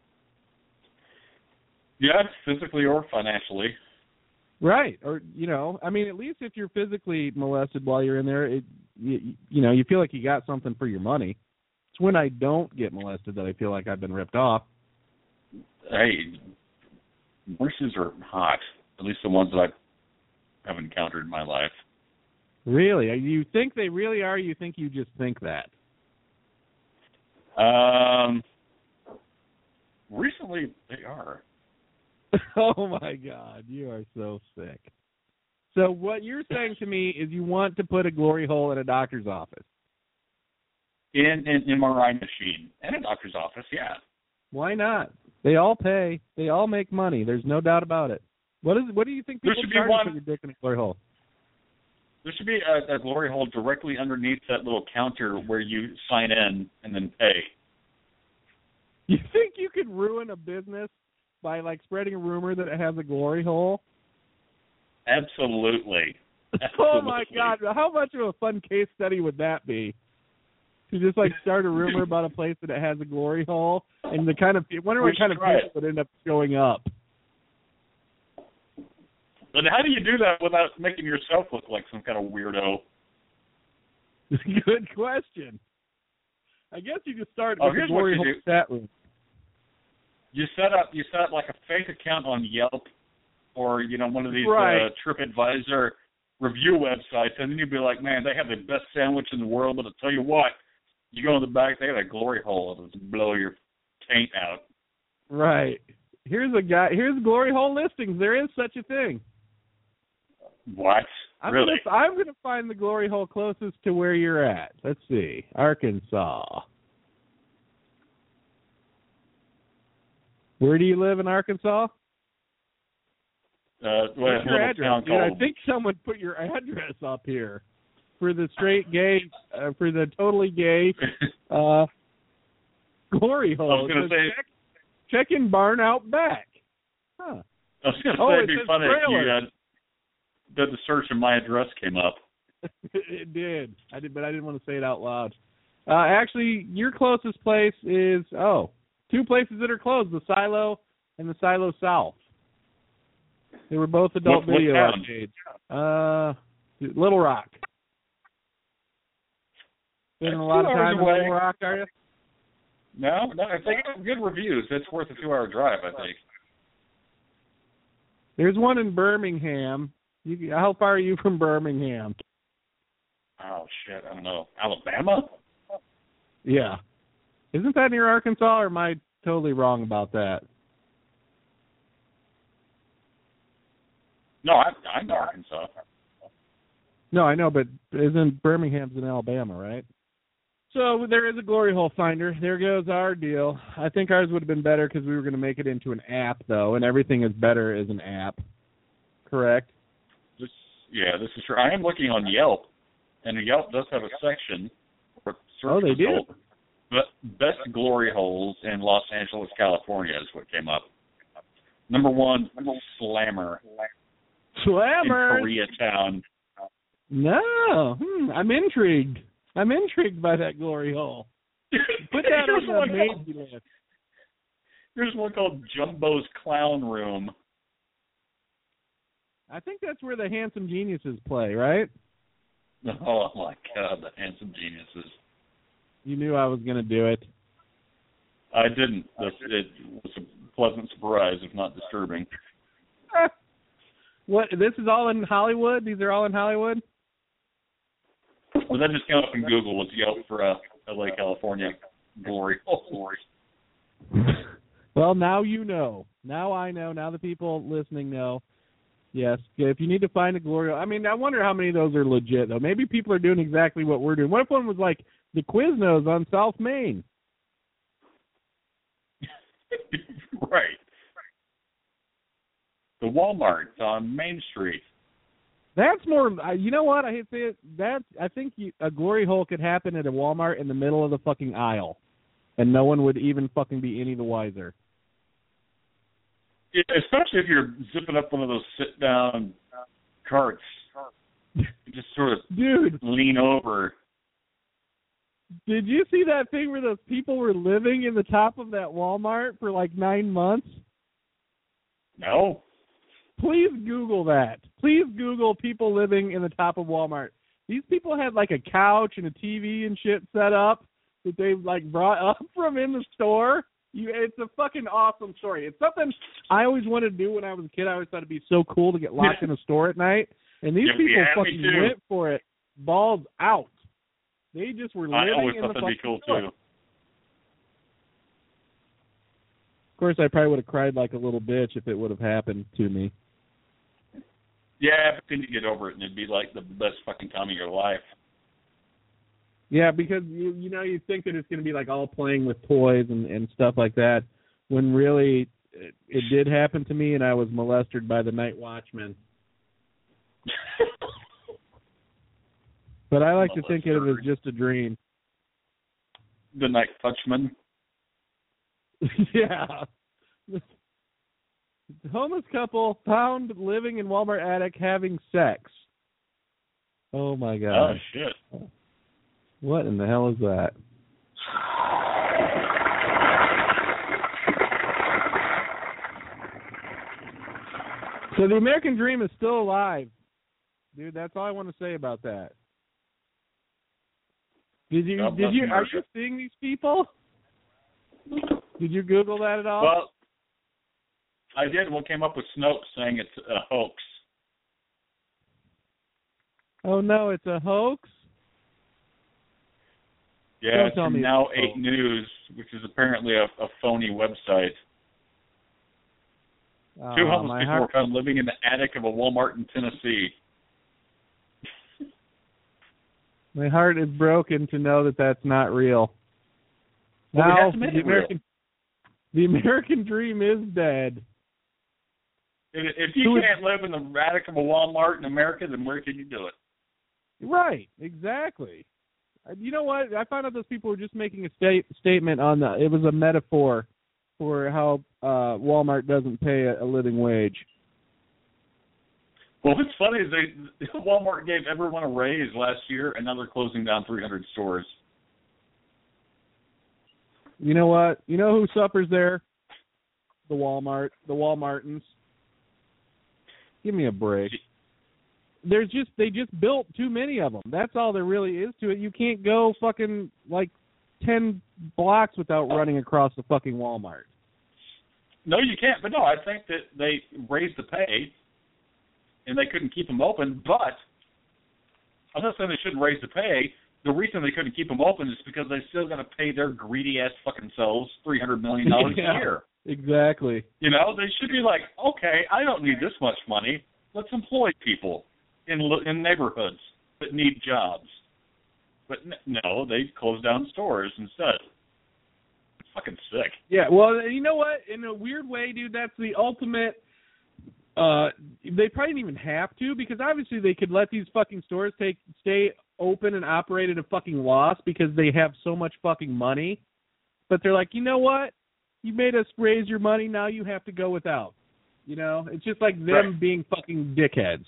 Yeah, physically or financially. Right. Or, you know, I mean, at least if you're physically molested while you're in there, it, you, you know, you feel like you got something for your money. It's when I don't get molested that I feel like I've been ripped off. Hey, nurses are hot, at least the ones that I have encountered in my life. Really? You think they really are, or you think you just think that? Um, recently they are. Oh, my God. You are so sick. So what you're saying to me is you want to put a glory hole in a doctor's office. In an M R I machine. In a doctor's office, yeah. Why not? They all pay. They all make money. There's no doubt about it. What is? What do you think There people should be charge one- to put your dick in a glory hole? There should be a, a glory hole directly underneath that little counter where you sign in and then pay. You think you could ruin a business by, like, spreading a rumor that it has a glory hole? Absolutely. Absolutely. Oh, my God. How much of a fun case study would that be? To just, like, start a rumor about a place that it has a glory hole? And the kind of – wonder what kind of people would end up showing up. But how do you do that without making yourself look like some kind of weirdo? Good question. I guess you just start Oh, with here's the what glory you hole do. chat room. You set up you set up like a fake account on Yelp or, you know, one of these Right. uh, TripAdvisor review websites, and then you'd be like, man, they have the best sandwich in the world, but I'll tell you what, you go in the back, they got a glory hole that'll just blow your taint out. Right. Here's a guy. Here's glory hole listings. There is such a thing. What? I'm Really? Gonna, I'm going to find the glory hole closest to where you're at. Let's see. Arkansas. Where do you live in Arkansas? Uh, what, What's your little address? town Dude, I called- think someone put your address up here for the straight gay, uh, for the totally gay uh, glory hole. I was gonna It says say- check, check in barn out back. Huh. I was going to Oh, say it it'd be says funny if you trailer. uh, did the search and my address came up. It did. I did, but I didn't want to say it out loud. Uh, actually, your closest place is, oh, two places that are closed, the Silo and the Silo South. They were both adult What- what video town? arcades. Uh, Little Rock. Spending a That's lot two of hours time in away. Little Rock, are you? No, no, if they have good reviews, it's worth a two-hour drive, I think. There's one in Birmingham. You, how far are you from Birmingham? Oh, shit, I don't know. Alabama? Yeah. Isn't that near Arkansas, or am I totally wrong about that? No, I, I'm in Arkansas. No, I know, but isn't Birmingham's in Alabama, right? So there is a glory hole finder. There goes our deal. I think ours would have been better because we were going to make it into an app, though, and everything is better as an app. Correct? This, yeah, this is true. I am looking on Yelp, and Yelp does have a section for search Oh, they do? result. But best glory holes in Los Angeles, California is what came up. Number one, Slammer. Slammer. In Koreatown. No, hmm, I'm intrigued. I'm intrigued by that glory hole. Put that on the maybe list. There's one called Jumbo's Clown Room. I think that's where the Handsome Geniuses play, right? Oh my God, the Handsome Geniuses. You knew I was going to do it. I didn't. It was a pleasant surprise, if not disturbing. What? This is all in Hollywood? These are all in Hollywood? Well, that just came up in Google. Let's Yelp for uh, L A, California. Glory. Oh, glory. Well, now you know. Now I know. Now the people listening know. Yes. If you need to find a glory, I mean, I wonder how many of those are legit, though. Maybe people are doing exactly what we're doing. What if one was like the Quiznos on South Main? Right. The Walmart on Main Street. That's more. You know what? I hate to say it. That's. I think you, a glory hole could happen at a Walmart in the middle of the fucking aisle, and no one would even fucking be any the wiser. Yeah, especially if you're zipping up one of those sit-down carts. You just sort of Dude, lean over. Did you see that thing where those people were living in the top of that Walmart for like nine months? No. Please Google that. Please Google people living in the top of Walmart. These people had like a couch and a T V and shit set up that they like brought up from in the store. You, it's a fucking awesome story. It's something I always wanted to do when I was a kid. I always thought it'd be so cool to get locked in a store at night. And these Yeah, people yeah, me fucking too. went for it, balls out. They just were living I always in thought the that'd be fucking cool store. too. Of course, I probably would have cried like a little bitch if it would have happened to me. Yeah, but then you get over it and it'd be like the best fucking time of your life. Yeah, because you you know you think that it's going to be like all playing with toys and, and stuff like that, when really it, it did happen to me and I was molested by the night watchman. But I like to think of it as just a dream. The night touchman. Yeah. The homeless couple found living in Walmart attic having sex. Oh my God. Oh shit. What in the hell is that? So the American dream is still alive. Dude, that's all I want to say about that. Did you God did bless you America. are you seeing these people? Did you Google that at all? Well, I did. What came up with Snopes saying it's a hoax. Oh no, it's a hoax? Yeah, Don't it's tell from me it's Now a eight hoax. News, which is apparently a, a phony website. Uh, Two homeless my people heart, were found living in the attic of a Walmart in Tennessee. my heart is broken to know that that's not real. Well, we now, have to make the it real. American the American dream is dead. If, if you Who is- can't live in the attic of a Walmart in America, then where can you do it? Right, exactly. Uh, You know what? I found out those people were just making a state, statement on the. It was a metaphor for how uh, Walmart doesn't pay a, a living wage. Well, what's funny is they Walmart gave everyone a raise last year, and now they're closing down three hundred stores. You know what? You know who suffers there? The Walmart, the Walmartins. Give me a break. There's just they just built too many of them. That's all there really is to it. You can't go fucking like ten blocks without running across the fucking Walmart. No, you can't. But no, I think that they raised the pay, and they couldn't keep them open. But I'm not saying they shouldn't raise the pay, the reason they couldn't keep them open is because they still got to pay their greedy ass fucking selves three hundred million dollars yeah, a year. Exactly. You know, they should be like, okay, I don't need this much money. Let's employ people in in neighborhoods that need jobs. But no, they closed down stores instead. It's fucking sick. Yeah, well, you know what? In a weird way, dude, that's the ultimate. Uh, they probably didn't even have to, because obviously they could let these fucking stores take stay open and operate at a fucking loss because they have so much fucking money. But they're like, you know what? You made us raise your money, now you have to go without. You know, it's just like them right. being fucking dickheads.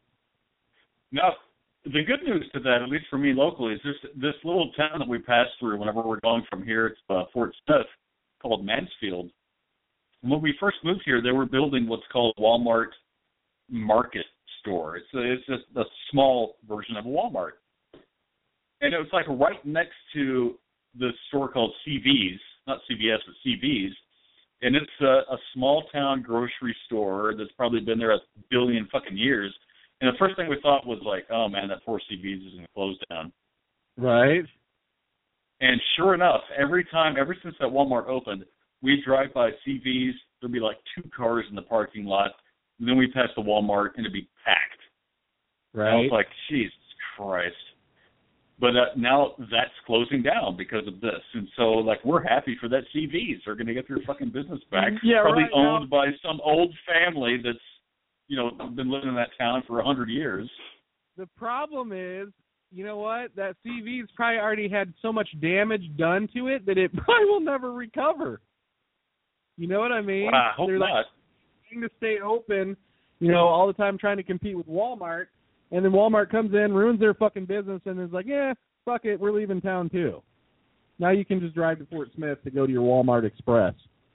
Now, the good news to that, at least for me locally, is this this little town that we pass through whenever we're going from here to uh, Fort Smith, called Mansfield. When we first moved here, they were building what's called Walmart Market Store. It's a, it's just a small version of a Walmart. And it was like right next to the store called C V's, not C V S, but C V's. And it's a, a small town grocery store that's probably been there a billion fucking years. And the first thing we thought was like, oh man, that poor C V's is going to close down. Right. And sure enough, every time, ever since that Walmart opened, we drive by C V's, there'd be like two cars in the parking lot. And then we pass the Walmart and it'd be packed. Right. And I was like, Jesus Christ. But uh, now that's closing down because of this. And so, like, we're happy for that C V's. They're going to get their fucking business back. Yeah, Probably right owned now. by some old family that's, you know, been living in that town for a hundred years. The problem is, you know what? That C V's probably already had so much damage done to it that it probably will never recover. You know what I mean? Well, I hope They're not. like trying to stay open, you know, all the time trying to compete with Walmart, and then Walmart comes in, ruins their fucking business, and is like, yeah, fuck it, we're leaving town too. Now you can just drive to Fort Smith to go to your Walmart Express.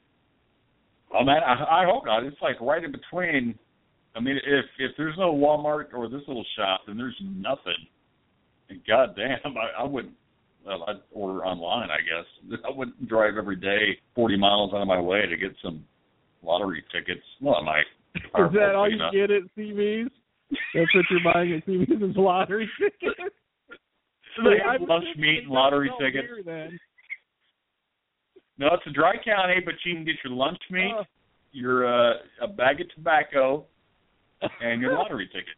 Oh man, I, I hope not. It's like right in between. I mean, if if there's no Walmart or this little shop, then there's nothing. And goddamn, I, I wouldn't. Well, I'd order online, I guess. I wouldn't drive every day forty miles out of my way to get some lottery tickets. Well, I might. Is that all you get at C V's? That's what you're buying at C V's is lottery tickets? They have lunch meat and lottery tickets. Here, no, it's a dry county, but you can get your lunch meat, uh, your uh, a bag of tobacco, and your lottery tickets.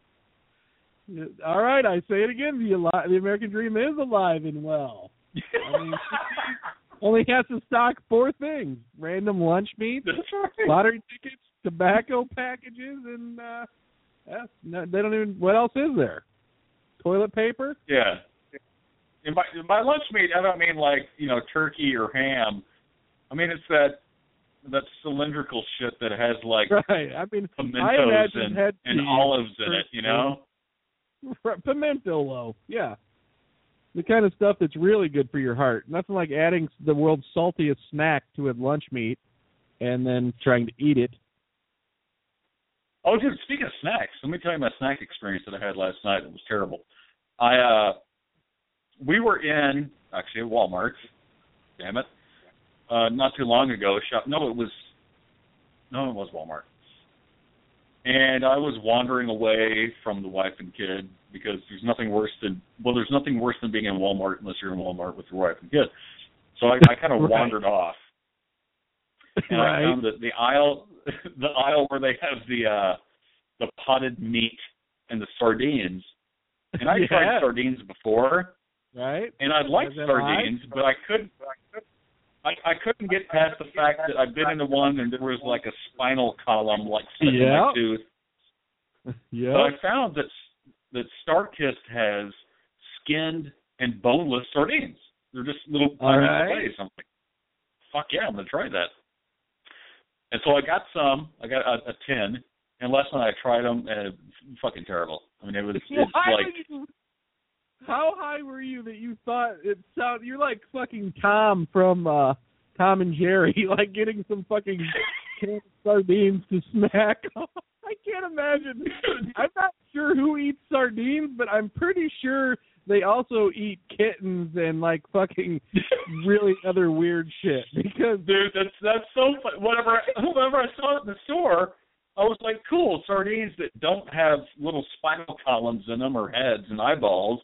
All right, I say it again. The, the American dream is alive and well. I mean, only has to stock four things: random lunch meat, right. lottery tickets, tobacco packages, and uh, yeah, no, they don't even. What else is there? Toilet paper? Yeah. And by, by lunch meat, I don't mean like, you know, turkey or ham. I mean it's that that cylindrical shit that has like right. I mean, pimentos I imagine and, head and olives in it, you know. Pimento loaf, yeah. The kind of stuff that's really good for your heart. Nothing like adding the world's saltiest snack to a lunch meat and then trying to eat it. Oh, dude, speaking of snacks, let me tell you my snack experience that I had last night. It was terrible. I, uh, we were in, actually, at Walmart, damn it, uh, not too long ago. Shop, no, it was, no, it was Walmart. And I was wandering away from the wife and kid because there's nothing worse than, well, there's nothing worse than being in Walmart unless you're in Walmart with your wife and kid. So I, I kind of right. wandered off. And right. I found that the aisle, the aisle where they have the uh, the potted meat and the sardines, and I yeah. tried sardines before, right? And I liked sardines, but I couldn't, I, I couldn't get past the fact that I bit into one and there was like a spinal column like stuck in my tooth. Yeah. But I found that that StarKist has skinned and boneless sardines. They're just little tiny right. fillets. I'm like, fuck yeah, I'm gonna try that. And so I got some. I got a, a tin. And last night I tried them, and it was fucking terrible. I mean, it was it's like. You, how high were you that you thought it sounded? You're like fucking Tom from uh, Tom and Jerry, like getting some fucking canned sardines to smack. I can't imagine. I'm not sure who eats sardines, but I'm pretty sure they also eat kittens and like fucking really other weird shit. Because dude, that's that's so fun. Whenever whenever I saw it in the store, I was like, cool, sardines that don't have little spinal columns in them or heads and eyeballs.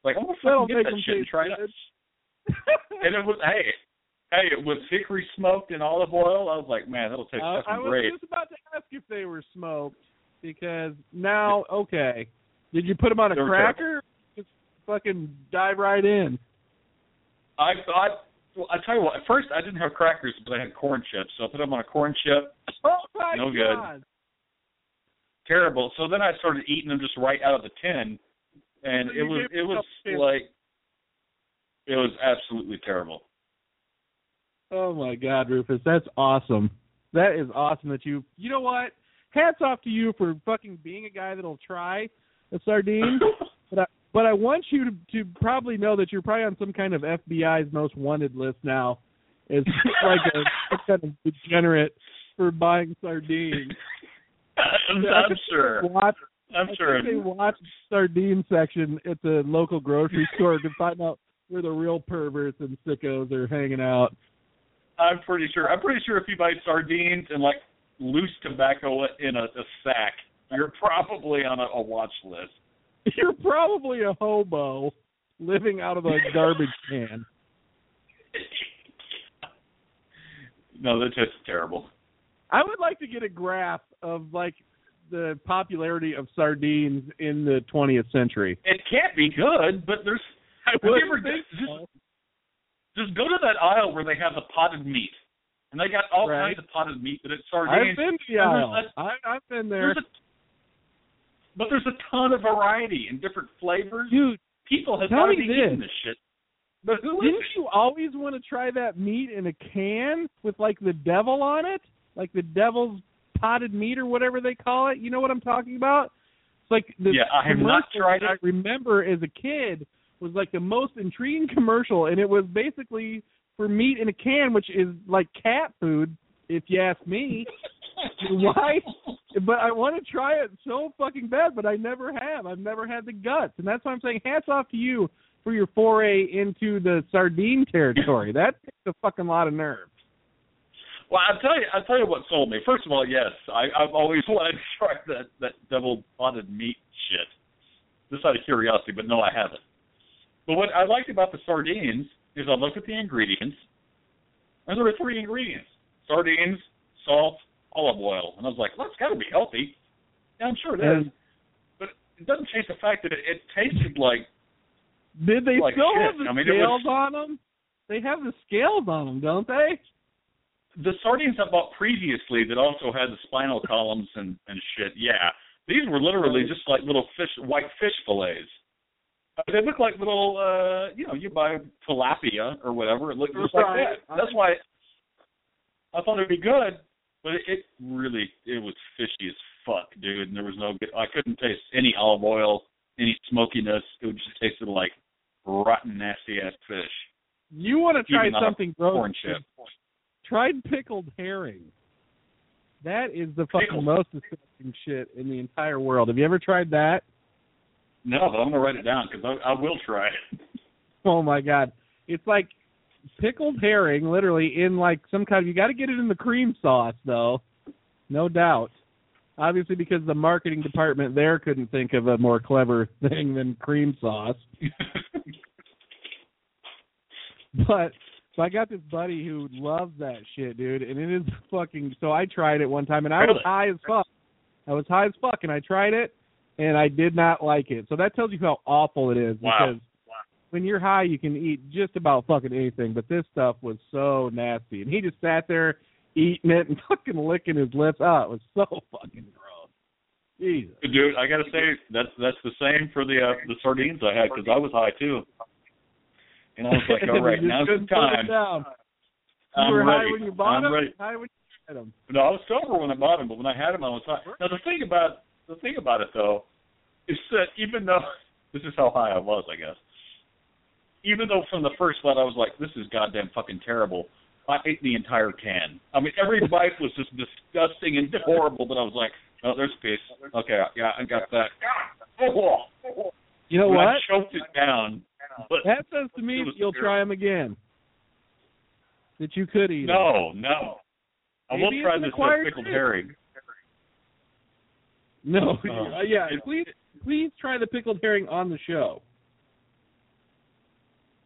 Like, I'm gonna That'll fucking make get that them shit and taste try it. good. And it was hey, hey, it was hickory smoked in olive oil. I was like, man, that'll taste Uh, fucking I was great. just about to ask if they were smoked because now, okay, did you put them on a They were cracker? Just fucking dive right in. I thought. Well, I tell you what. At first, I didn't have crackers, but I had corn chips. So I put them on a corn chip. Oh my No God. good. Terrible. So then I started eating them just right out of the tin, and So it you was gave it was yourself like it was absolutely terrible. Oh my God, Rufus, that's awesome. That is awesome that you. You know what? Hats off to you for fucking being a guy that'll try a sardine. but I, but I want you to to probably know that you're probably on some kind of F B I's most wanted list now. It's like a some kind of degenerate for buying sardines. I'm, I I'm think sure. they watch, I'm I sure. think they watch the sardine section at the local grocery store to find out where the real perverts and sickos are hanging out. I'm pretty sure. I'm pretty sure if you buy sardines and like loose tobacco in a, a sack, you're probably on a, a watch list. You're probably a hobo living out of a garbage can. No, that's just terrible. I would like to get a graph of like the popularity of sardines in the twentieth century. It can't be good, but there's. I Have you wouldn't ever think just, so. just go to that aisle where they have the potted meat, and they got all Right. kinds of potted meat, but it's sardines. I've been to the And aisle. there's a- I, I've been there. There's a, but there's a ton of variety and different flavors. Dude, People have tell got to me be this. eating this shit. But who is didn't it? you always want to try that meat in a can with like the devil on it? Like the devil's potted meat or whatever they call it? You know what I'm talking about? It's like the Yeah, I have not commercial tried that it. I remember as a kid was like the most intriguing commercial, and it was basically for meat in a can, which is like cat food, if you ask me. Why? But I want to try it so fucking bad, but I never have. I've never had the guts, and that's why I'm saying hats off to you for your foray into the sardine territory. That takes a fucking lot of nerve. Well, I'll tell you. I'll tell you what sold me. First of all, yes, I, I've always wanted to try that that double potted meat shit, just out of curiosity. But no, I haven't. But what I liked about the sardines is I looked at the ingredients, and there were three ingredients: sardines, salt, olive oil, and I was like, well, it's got to be healthy. Yeah, I'm sure it And is. But it doesn't change the fact that it, it tasted like. did they Like still shit. have the I mean, it scales was- on them? They have the scales on them, don't they? The sardines I bought previously that also had the spinal columns and, and shit, yeah. These were literally just like little fish, white fish fillets. Uh, They look like little, uh, you know, you buy tilapia or whatever. It looked just like Right. that. That's why I thought it'd be good, but it, it really, it was fishy as fuck, dude. And there was no, good, I couldn't taste any olive oil, any smokiness. It just tasted like rotten, nasty ass fish. You want to try Even on a something gross? corn chip. Tried pickled herring. That is the fucking Pickled. most disgusting shit in the entire world. Have you ever tried that? No, but I'm gonna write it down because I, I will try it. Oh my God. It's like pickled herring, literally in like some kind of, you got to get it in the cream sauce though. No doubt. Obviously because the marketing department there couldn't think of a more clever thing than cream sauce. But so I got this buddy who loves that shit, dude, and it is fucking. So I tried it one time, and I was Really? high as fuck. I was high as fuck, and I tried it, and I did not like it. So that tells you how awful it is. Wow. Because when you're high, you can eat just about fucking anything, but this stuff was so nasty, and he just sat there eating it and fucking licking his lips. Oh, it was so fucking gross. Jesus. Dude, I gotta say that's that's the same for the uh, the sardines I had because I was high too. And I was like, all right, You just now's the couldn't put it time. down. You I'm were ready. high when you bought I'm them. ready. High when you had them. No, I was sober when I bought them, but when I had them, I was high. Now the thing about the thing about it though is that even though this is how high I was, I guess. Even though from the first bite I was like, this is goddamn fucking terrible. I ate the entire can. I mean, every bite was just disgusting and horrible, but I was like, oh, there's a piece. Okay, yeah, I got that. You know When what? I choked it down. But That says to me it that was you'll terrible. try them again. That you could eat 'em. No, no. I will Maybe try it's an this uh, acquired pickled taste. herring. No, Oh. uh, yeah. Please, please try the pickled herring on the show.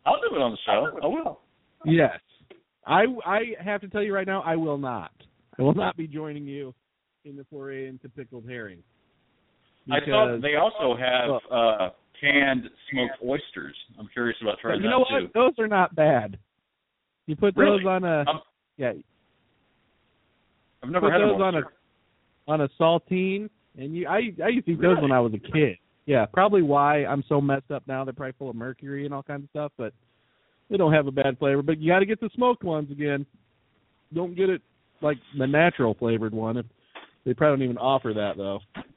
I'll do it on the show. I will. Yes. I, I have to tell you right now, I will not. I will not be joining you in the foray into pickled herring. I thought they also have uh, canned smoked oysters. I'm curious about trying you that, know what? too. Those are not bad. You put Really? those on a... Um, yeah. I've never put had those an on a on a saltine, and you I I used to eat Really? those when I was a kid. Yeah, probably why I'm so messed up now. They're probably full of mercury and all kinds of stuff, but they don't have a bad flavor. But you got to get the smoked ones again. Don't get it like the natural flavored one. They probably don't even offer that though.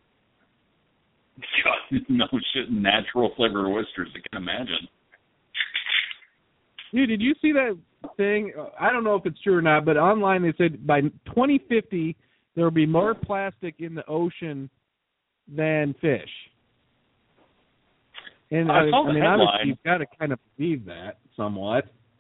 God, no shit, natural flavored oysters. I can imagine. Dude, did you see that thing? I don't know if it's true or not, but online they said by twenty fifty there will be more plastic in the ocean than fish. And I I, saw I the mean, headline. obviously, you've got to kind of believe that somewhat.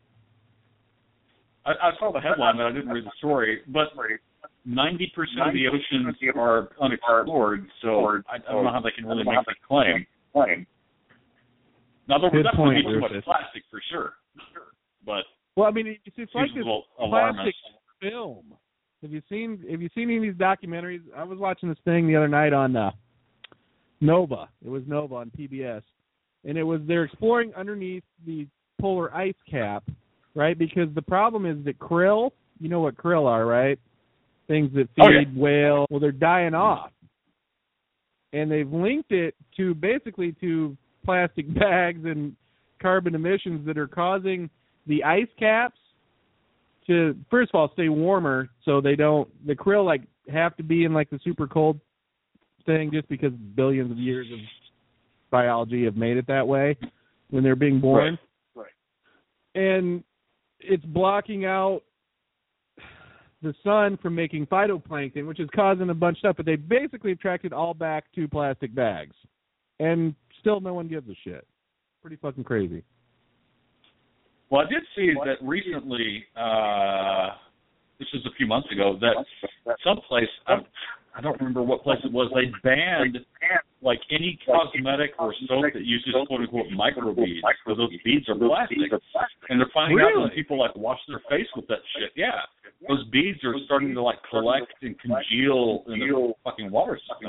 I, I saw the headline, but I didn't read the story. But ninety percent of the oceans are unexplored, so I, I don't know how they can really make that claim. Now, there will Good definitely point, be too much Rufus. plastic for sure. But Well, I mean, it's, it's like seems a this little plastic alarmist. film. Have you seen Have you seen any of these documentaries? I was watching this thing the other night on uh, Nova. It was Nova on P B S, and it was they're exploring underneath the polar ice cap, right? Because the problem is that krill. You know what krill are, right? Things that feed Oh, yeah. whale. Well, they're dying off, and they've linked it to basically to plastic bags and carbon emissions that are causing the ice caps to, first of all, stay warmer so they don't, the krill like have to be in like the super cold thing just because billions of years of biology have made it that way when they're being born. Right. And it's blocking out the sun from making phytoplankton, which is causing a bunch of stuff, but they basically have tracked it all back to plastic bags. And still no one gives a shit. Pretty fucking crazy. Well, I did see that recently, uh, this was a few months ago, that someplace, I, I don't remember what place it was, they banned like any cosmetic or soap that uses quote-unquote microbeads, because those beads are plastic. And they're finding out Really? that people like wash their face with that shit. Yeah. Those beads are starting to like collect and congeal in the fucking water system.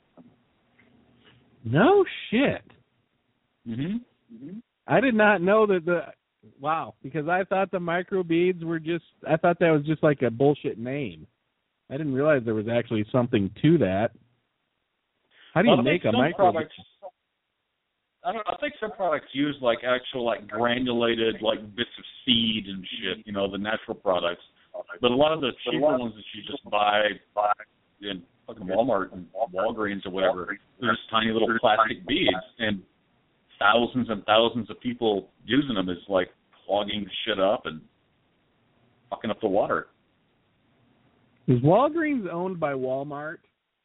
No shit. Mm-hmm. I did not know that the wow, because I thought the microbeads were just I thought that was just like a bullshit name. I didn't realize there was actually something to that. How do you Well, I make think a some microbead? products, I don't. I think some products use like actual like granulated like bits of seed and shit. You know, the natural products. But a lot of the cheaper ones that you just buy buy in fucking Walmart and Walgreens or whatever, they're just tiny little plastic beads, and thousands and thousands of people using them is like clogging shit up and fucking up the water. Is Walgreens owned by Walmart?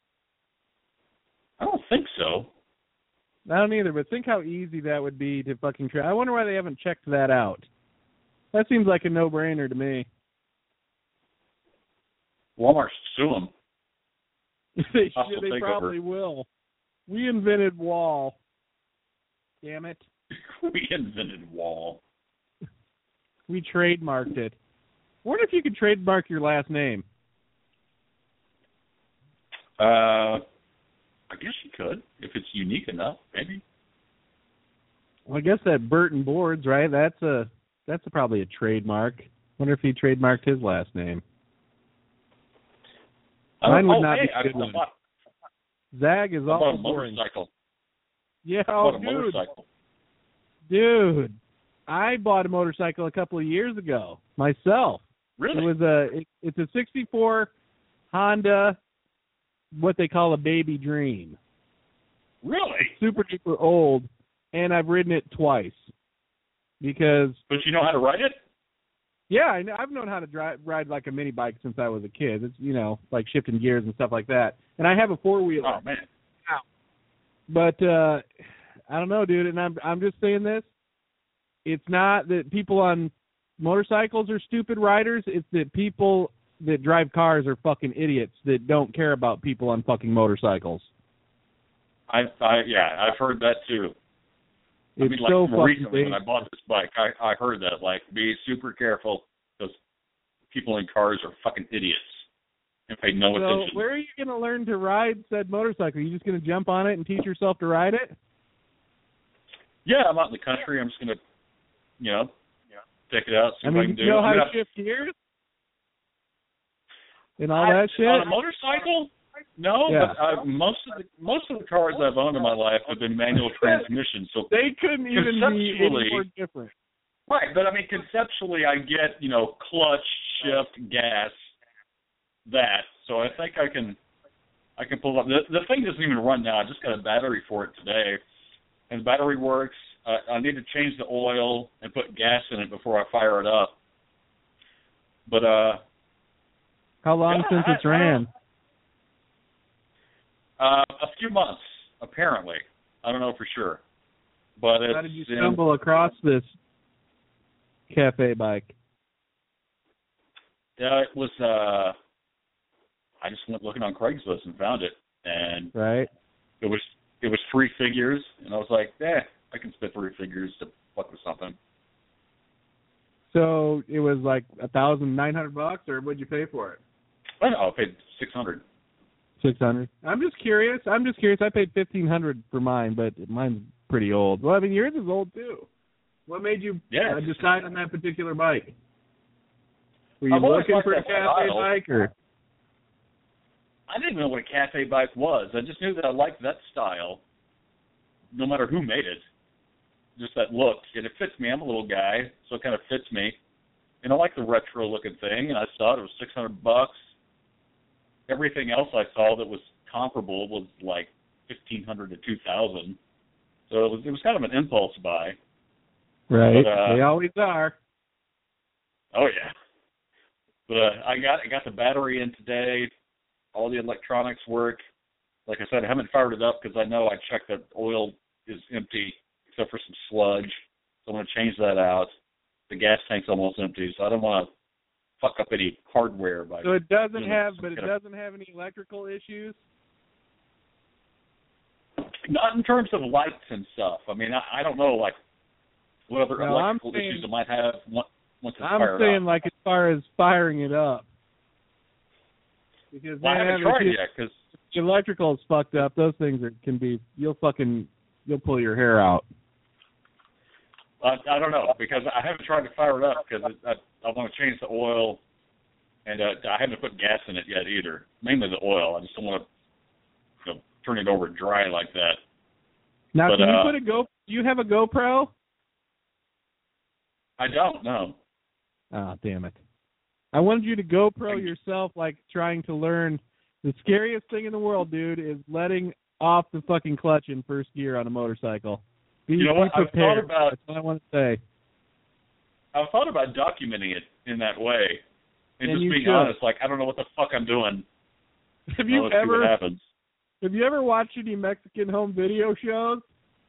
I don't think so. I don't either, but think how easy that would be to fucking try. I wonder why they haven't checked that out. That seems like a no-brainer to me. Walmart should sue them. they Hostile should, they takeover. probably will. We invented Wall. Damn it. We invented Wall. We trademarked it. I wonder if you could trademark your last name. Uh, I guess you could, if it's unique enough, maybe. Well, I guess that Burton Boards, right? That's a that's a, probably a trademark. Wonder if he trademarked his last name. Mine Uh, would oh, not hey, be I, a good I one. bought, Zag is I bought all a boring. motorcycle. Yeah, I oh, bought a dude, motorcycle. dude. I bought a motorcycle a couple of years ago myself. Really? It was a it, it's a sixty-four Honda, what they call a baby dream. Really? Super duper old, and I've ridden it twice because But you know how to ride it? yeah, I know, I've known how to drive ride like a mini bike since I was a kid. It's you know like shifting gears and stuff like that, and I have a four wheeler. Oh man. But uh, I don't know, dude, and I'm I'm just saying this. It's not that people on motorcycles are stupid riders. It's that people that drive cars are fucking idiots that don't care about people on fucking motorcycles. I, I yeah, I've heard that too. I It's mean, like, so more fucking recently when I dangerous. bought this bike, I, I heard that, like, be super careful because people in cars are fucking idiots and pay no So attention. where are you going to learn to ride said motorcycle? Are you just going to jump on it and teach yourself to ride it? Yeah, I'm out in the country. I'm just going to, you know, take it out, see I what I mean, can you do. know how I mean, to shift gears and all I, that shit? On a motorcycle? No, Yeah. but I, most of the most of the cars I've owned in my life have been manual transmission. So They couldn't even be any conceptually- more different. right, but I mean conceptually, I get you know clutch, shift, gas, that. So I think I can I can pull up. The, the thing doesn't even run now. I just got a battery for it today, and the battery works. Uh, I need to change the oil and put gas in it before I fire it up. But uh, How long yeah, since I, it's ran? Uh, a few months, apparently. I don't know for sure. But it's, How did you in- stumble across this cafe bike? Yeah, it was. Uh, I just went looking on Craigslist and found it, and Right. it was it was three figures, and I was like, eh, I can spend three figures to fuck with something. So it was like a thousand nine hundred bucks, or what'd you pay for it? I know, I paid six hundred. Six hundred. I'm just curious. I'm just curious. I paid fifteen hundred for mine, but mine's pretty old. Well, I mean, yours is old too. What made you Yeah. uh, decide on that particular bike? Were you I've always looking liked for a that cafe style. bike, or? I didn't even know what a cafe bike was. I just knew that I liked that style, no matter who made it. Just that look, and it fits me. I'm a little guy, so it kind of fits me. And I like the retro-looking thing, and I saw it. It was six hundred bucks. Everything else I saw that was comparable was like fifteen hundred to two thousand. So it was it was kind of an impulse buy. Right. But, uh, they always are. Oh yeah. But uh, I got I got the battery in today. All the electronics work. Like I said, I haven't fired it up because I know I checked that oil is empty except for some sludge. So I'm going to change that out. The gas tank's almost empty, so I don't want to fuck up any hardware by. So it doesn't doing have, some but it kind of- doesn't have any electrical issues. Not in terms of lights and stuff. I mean, I, I don't know, like, what other No, I'm electrical saying- issues it might have once once it's I'm fired saying, up. like, as far as firing it up, because Well, I man, haven't if tried you- yet because the electrical is fucked up. Those things are can be. You'll fucking. You'll pull your hair out. I, I don't know because I haven't tried to fire it up because I, I want to change the oil, and uh, I haven't put gas in it yet either. Mainly the oil. I just don't want to you know, turn it over dry like that. Now, But, can uh, you put a Go? Do you have a GoPro? I don't know. Oh, damn it! I wanted you to GoPro yourself, like trying to learn. The scariest thing in the world, dude, is letting off the fucking clutch in first gear on a motorcycle. Be, You know be what? I've prepared. thought about- That's what I want to say. I've thought about documenting it in that way, and, And just you being should. honest. Like I don't know what the fuck I'm doing. Have Well, you let's see ever what happens. have you ever watched any Mexican home video shows?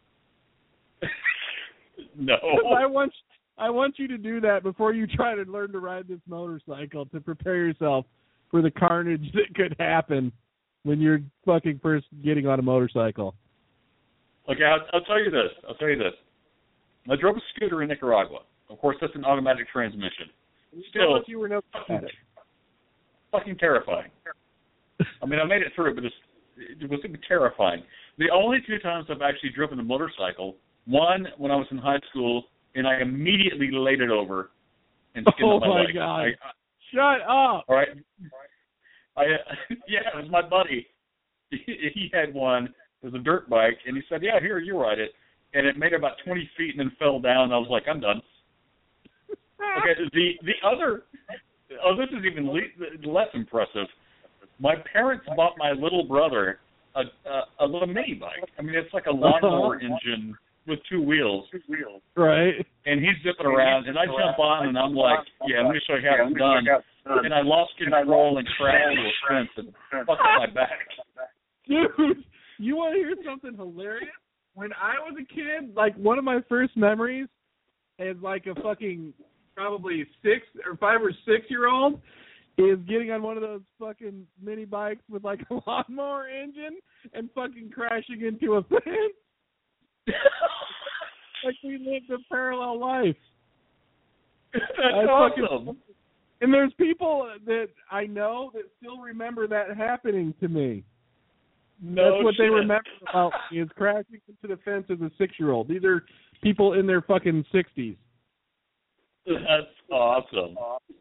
No. 'Cause I want I want you to do that before you try to learn to ride this motorcycle to prepare yourself for the carnage that could happen when you're fucking first getting on a motorcycle. Okay, I'll, I'll tell you this. I'll tell you this. I drove a scooter in Nicaragua. Of course, that's an automatic transmission. Still, Still, you were no good at it. fucking terrifying. I mean, I made it through it, but it's, it was terrifying. The only two times I've actually driven a motorcycle, one when I was in high school, and I immediately laid it over and skinned Oh up my, my leg. God. I, I, Shut up. all right. I yeah, it was my buddy. He, he had one. It was a dirt bike, and he said, "Yeah, here, you ride it." And it made about twenty feet and then fell down. I was like, "I'm done." Okay, the the other, oh, this is even le- less impressive. My parents bought my little brother a a, a little mini bike. I mean, it's like a lawnmower engine with two wheels. Two wheels. Right. And he's zipping around, and I jump on, and I'm like, "Yeah, let me show you how it's done." And I lost control and crashed into a fence and fucked up my back. Dude, you want to hear something hilarious? When I was a kid, like one of my first memories as like a fucking probably six or five or six year old is getting on one of those fucking mini bikes with like a lawnmower engine and fucking crashing into a fence. Like we lived a parallel life. That's I awesome. Fucking, and there's people that I know that still remember that happening to me. No That's what shit. they remember about me, is crashing into the fence as a six-year-old. These are people in their fucking sixties. That's awesome.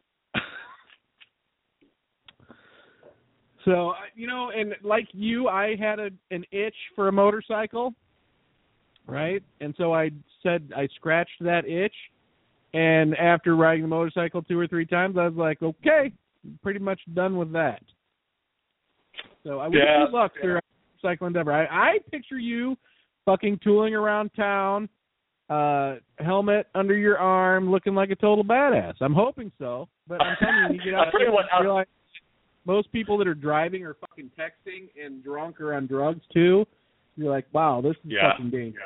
So, you know, and like you, I had a, an itch for a motorcycle, right? And so I said I scratched that itch, and after riding the motorcycle two or three times, I was like, okay, pretty much done with that. So I wish Yeah, you luck yeah. through motorcycle endeavor. I, I picture you fucking tooling around town, uh, helmet under your arm, looking like a total badass. I'm hoping so, but I'm telling you, when you get out I'll tell you what, there, realize most people that are driving are fucking texting and drunk or on drugs too. You're like, wow, this is Yeah. fucking dangerous.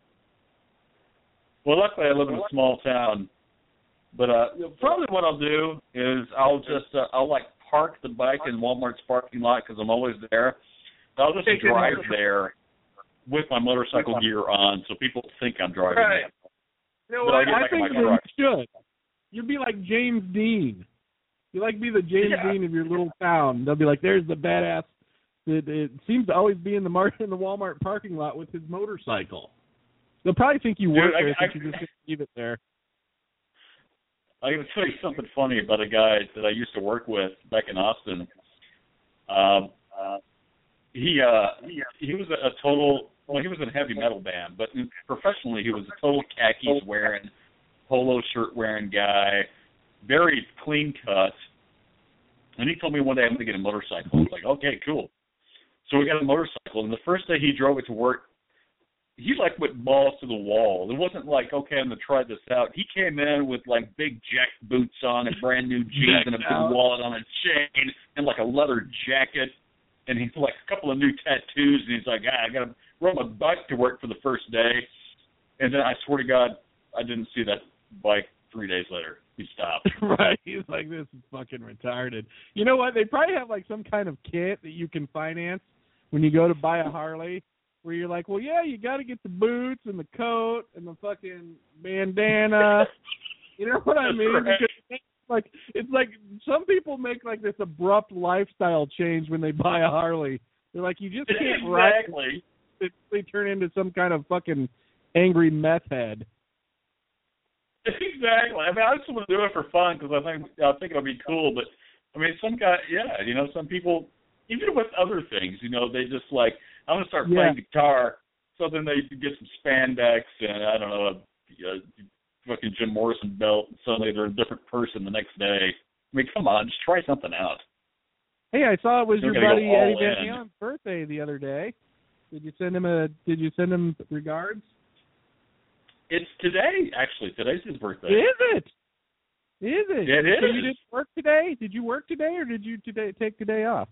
Well, luckily I live in a small town, but uh, probably what I'll do is I'll just uh, I'll like park the bike in Walmart's parking lot because I'm always there. I'll just Take drive it. there with my motorcycle gear on, so people think I'm driving. Right. it. You know But what? I get I back in think my that truck. you should. You'd be like James Dean. You like be the James Yeah. Dean of your little town. They'll be like, there's the badass that it seems to always be in the mar- in the Walmart parking lot with his motorcycle. They'll probably think you Dude, work I- there I- since you just leave it there. I'm going to tell you something funny about a guy that I used to work with back in Austin. Um, uh, he uh, he he was a, a total. Well, he was in a heavy metal band, but professionally he was a total khakis wearing, polo shirt wearing guy, very clean cut. And he told me one day I'm going to get a motorcycle. I was like, okay, cool. So we got a motorcycle, and the first day he drove it to work, he like went balls to the wall. It wasn't like, okay, I'm going to try this out. He came in with like big jack boots on and brand new jeans and a big wallet on a chain and like a leather jacket. And he's like a couple of new tattoos, and he's like, ah, I got to ride my bike to work for the first day. And then I swear to God, I didn't see that bike three days later. He stopped. Right. He's like, this is fucking retarded. You know what? They probably have like some kind of kit that you can finance when you go to buy a Harley, where you're like, well, yeah, you got to get the boots and the coat and the fucking bandana. You know what I That's mean? right. Because it's like, it's like some people make like this abrupt lifestyle change when they buy a Harley. They're like, you just can't ride. Exactly. They turn into some kind of fucking angry meth head. Exactly. I mean, I just want to do it for fun because I think I think it'll be cool. But I mean, some guy, yeah, you know, some people, even with other things, you know, they just like, I'm gonna start playing Yeah. guitar. So then they get some spandex and I don't know, a, a fucking Jim Morrison belt. And suddenly they're a different person the next day. I mean, come on, just try something out. Hey, I saw it was You're your gonna buddy go all Eddie Van in. Halen's birthday the other day. Did you send him a? Did you send him regards? It's today, actually. Today's his birthday. Is it? Is it? It So is. you didn't work today? Did you work today, or did you today take today off?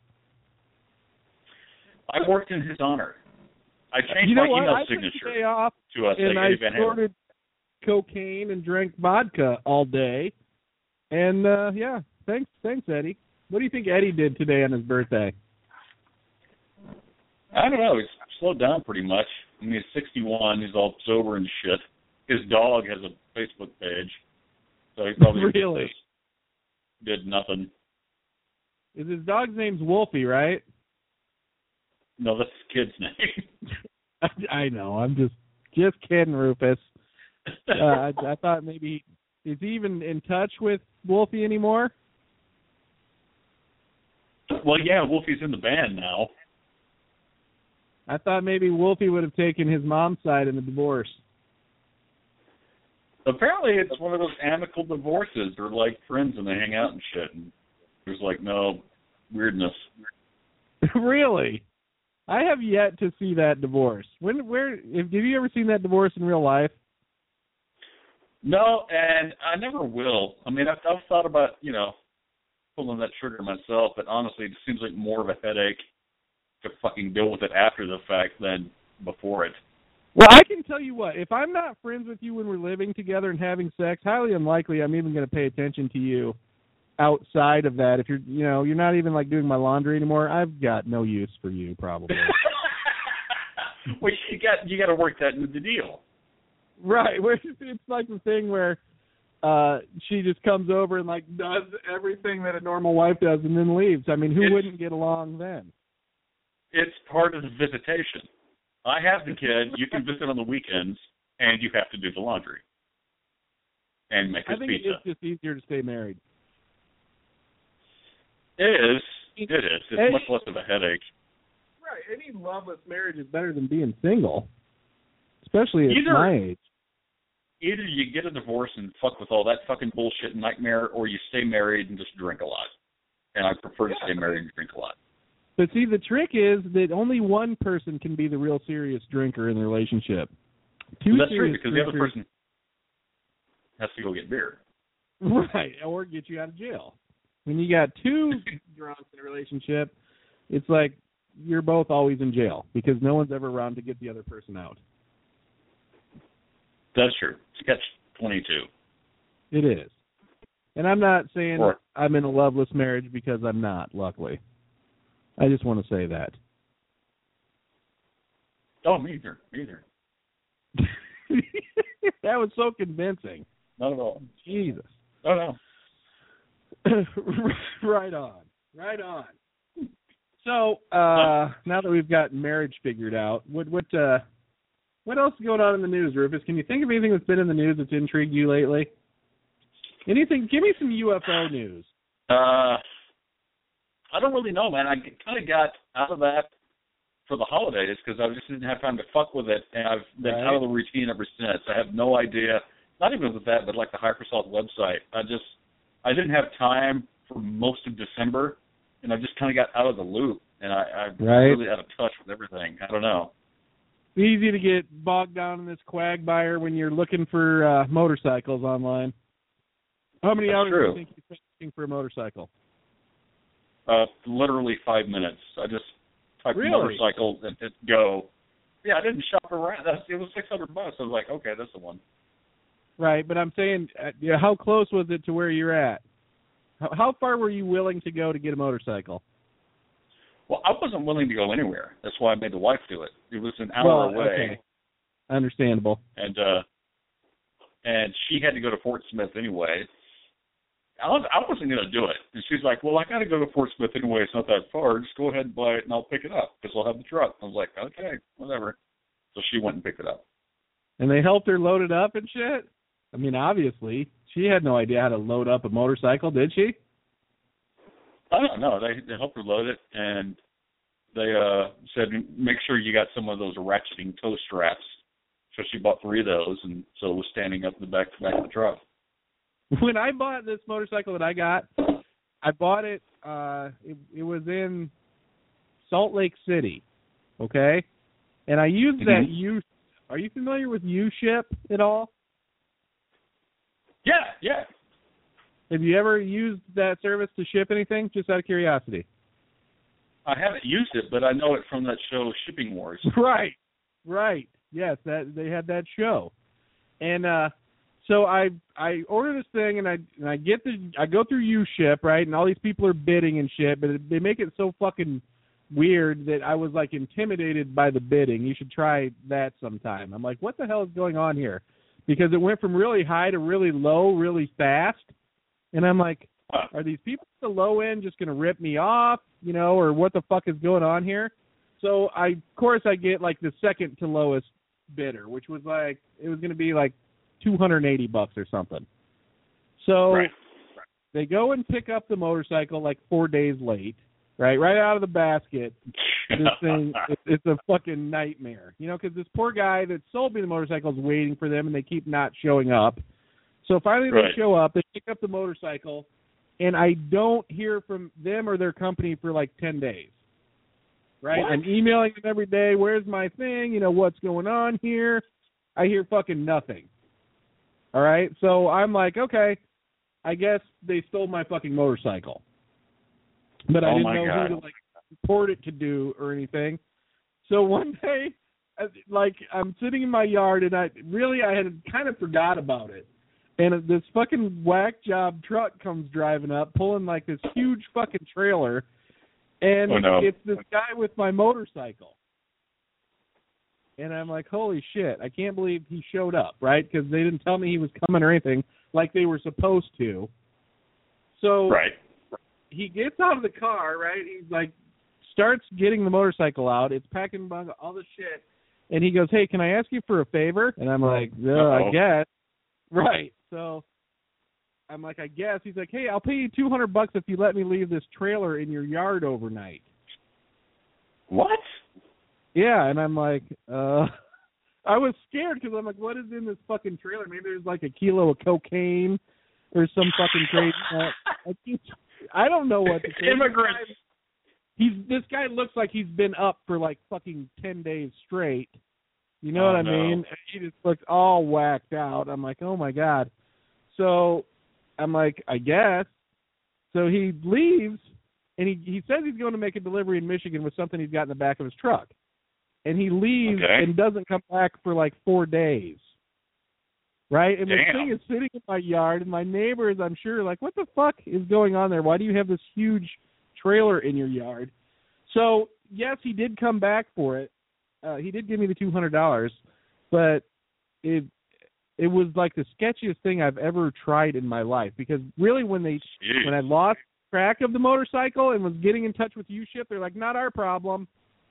I worked in his honor. I changed You know my what? email I took signature today off, to uh, say and I Eddie Van Halen. snorted cocaine and drank vodka all day. And uh yeah, thanks, thanks, Eddie. What do you think Eddie did today on his birthday? I don't know. He's slowed down pretty much. I mean, he's sixty-one. He's all sober and shit. His dog has a Facebook page, so he probably Really? just did nothing. Is his dog's name's Wolfie, right? No, that's his kid's name. I know. I'm just just kidding, Rufus. Uh, I, I thought maybe is he even in touch with Wolfie anymore? Well, yeah, Wolfie's in the band now. I thought maybe Wolfie would have taken his mom's side in the divorce. Apparently, it's one of those amicable divorces. They're like friends and they hang out and shit. And there's like no weirdness. Really? I have yet to see that divorce. When, where, if, have you ever seen that divorce in real life? No, and I never will. I mean, I've, I've thought about, you know, pulling that trigger myself, but honestly, it seems like more of a headache to fucking deal with it after the fact than before it. Well, I can tell you what, if I'm not friends with you when we're living together and having sex, highly unlikely I'm even going to pay attention to you outside of that. If you're, you know, you're not even like doing my laundry anymore, I've got no use for you probably. Well, you got you got to work that into the deal. Right. It's like the thing where uh, she just comes over and like does everything that a normal wife does and then leaves. I mean, who it's, wouldn't get along then? It's part of the visitation. I have the kid. You can visit on the weekends, and you have to do the laundry and make his I think pizza. it's just easier to stay married. It is. It is. It's Any, much less of a headache. Right. Any loveless marriage is better than being single, especially at Either, my age. Either you get a divorce and fuck with all that fucking bullshit nightmare, or you stay married and just drink a lot. And I prefer to yeah. stay married and drink a lot. But see, the trick is that only one person can be the real serious drinker in the relationship. Two Well, that's true, serious because drinkers, the other person has to go get beer. Right, or get you out of jail. When you got two drunks in a relationship, it's like you're both always in jail because no one's ever around to get the other person out. That's true. Sketch twenty-two. It is. And I'm not saying or, I'm in a loveless marriage because I'm not, luckily. I just want to say that. Oh, me either. Me either. That was so convincing. Not at all. Jesus. Oh, no. Right on. Right on. So, uh, now that we've got marriage figured out, what what uh, what else is going on in the news, Rufus? Can you think of anything that's been in the news that's intrigued you lately? Anything? Give me some U F O news. Uh, I don't really know, man. I kind of got out of that for the holidays because I just didn't have time to fuck with it, and I've been right. out of the routine ever since. I have no idea, not even with that, but like the Hypersalt website. I just, I didn't have time for most of December, and I just kind of got out of the loop, and I, I'm right. really out of touch with everything. I don't know. It's easy to get bogged down in this quagmire when you're looking for uh, motorcycles online. How many That's hours true. do you think you're looking for a motorcycle? Uh, literally five minutes. I just typed really? motorcycle and hit go. Yeah, I didn't shop around. That's, it was six hundred bucks. I was like, okay, that's the one. Right, but I'm saying, uh, yeah, how close was it to where you're at? How, how far were you willing to go to get a motorcycle? Well, I wasn't willing to go anywhere. That's why I made the wife do it. It was an hour well, away. Okay. Understandable. And uh, and she had to go to Fort Smith anyway. I, was, I wasn't going to do it. And she's like, well, I got to go to Fort Smith anyway. It's not that far. Just go ahead and buy it, and I'll pick it up because I'll have the truck. I was like, okay, whatever. So she went and picked it up. And they helped her load it up and shit? I mean, obviously. She had no idea how to load up a motorcycle, did she? I don't know. They, they helped her load it, and they uh, said, make sure you got some of those ratcheting toe straps. So she bought three of those, and so it was standing up in the back, back of the truck. When I bought this motorcycle that I got, I bought it, uh, it, it was in Salt Lake City, okay? And I used mm-hmm. that U, are you familiar with U-Ship at all? Yeah, yeah. Have you ever used that service to ship anything, just out of curiosity? I haven't used it, but I know it from that show, Shipping Wars. Right, right. Yes, that they had that show. And, uh, So I I order this thing and I and I get the I go through U-Ship, right, and all these people are bidding and shit, but it, they make it so fucking weird that I was like intimidated by the bidding. You should try that sometime. I'm like, what the hell is going on here? Because it went from really high to really low, really fast, and I'm like, are these people at the low end just gonna rip me off, you know, or what the fuck is going on here? So I of course I get like the second to lowest bidder, which was like it was gonna be like two hundred eighty bucks or something. So right. they go and pick up the motorcycle like four days late, right? Right out of the basket. This thing, it, it's a fucking nightmare, you know, because this poor guy that sold me the motorcycle is waiting for them and they keep not showing up. So finally they right. show up, they pick up the motorcycle, and I don't hear from them or their company for like ten days. Right? What? I'm emailing them every day, where's my thing? You know, what's going on here? I hear fucking nothing. All right, so I'm like, okay, I guess they stole my fucking motorcycle, but I oh didn't know God. who to like report it to do or anything. So one day, like I'm sitting in my yard and I really I had kind of forgot about it, and this fucking whack job truck comes driving up, pulling like this huge fucking trailer, and oh, no. it's this guy with my motorcycle. And I'm like, holy shit, I can't believe he showed up, right? Because they didn't tell me he was coming or anything like they were supposed to. So right. he gets out of the car, right? He's like, starts getting the motorcycle out. It's packing all the shit. And he goes, hey, can I ask you for a favor? And I'm like, yeah, I guess. Right. So I'm like, I guess. He's like, hey, I'll pay you two hundred bucks if you let me leave this trailer in your yard overnight. What? Yeah, and I'm like, uh, I was scared because I'm like, what is in this fucking trailer? Maybe there's like a kilo of cocaine or some fucking crazy. Uh, I don't know what to say. Immigrants. He's this guy looks like he's been up for like fucking ten days straight. You know oh, what I no. mean? He just looks all whacked out. I'm like, oh my god. So I'm like, I guess. So he leaves, and he he says he's going to make a delivery in Michigan with something he's got in the back of his truck. And he leaves okay. and doesn't come back for like four days. Right? And Damn. this thing is sitting in my yard, and my neighbors, I'm sure, like, what the fuck is going on there? Why do you have this huge trailer in your yard? So, yes, he did come back for it. Uh, he did give me the two hundred dollars, but it it was like the sketchiest thing I've ever tried in my life. Because really, when they Jeez. when I lost track of the motorcycle and was getting in touch with U-Ship, they're like, not our problem.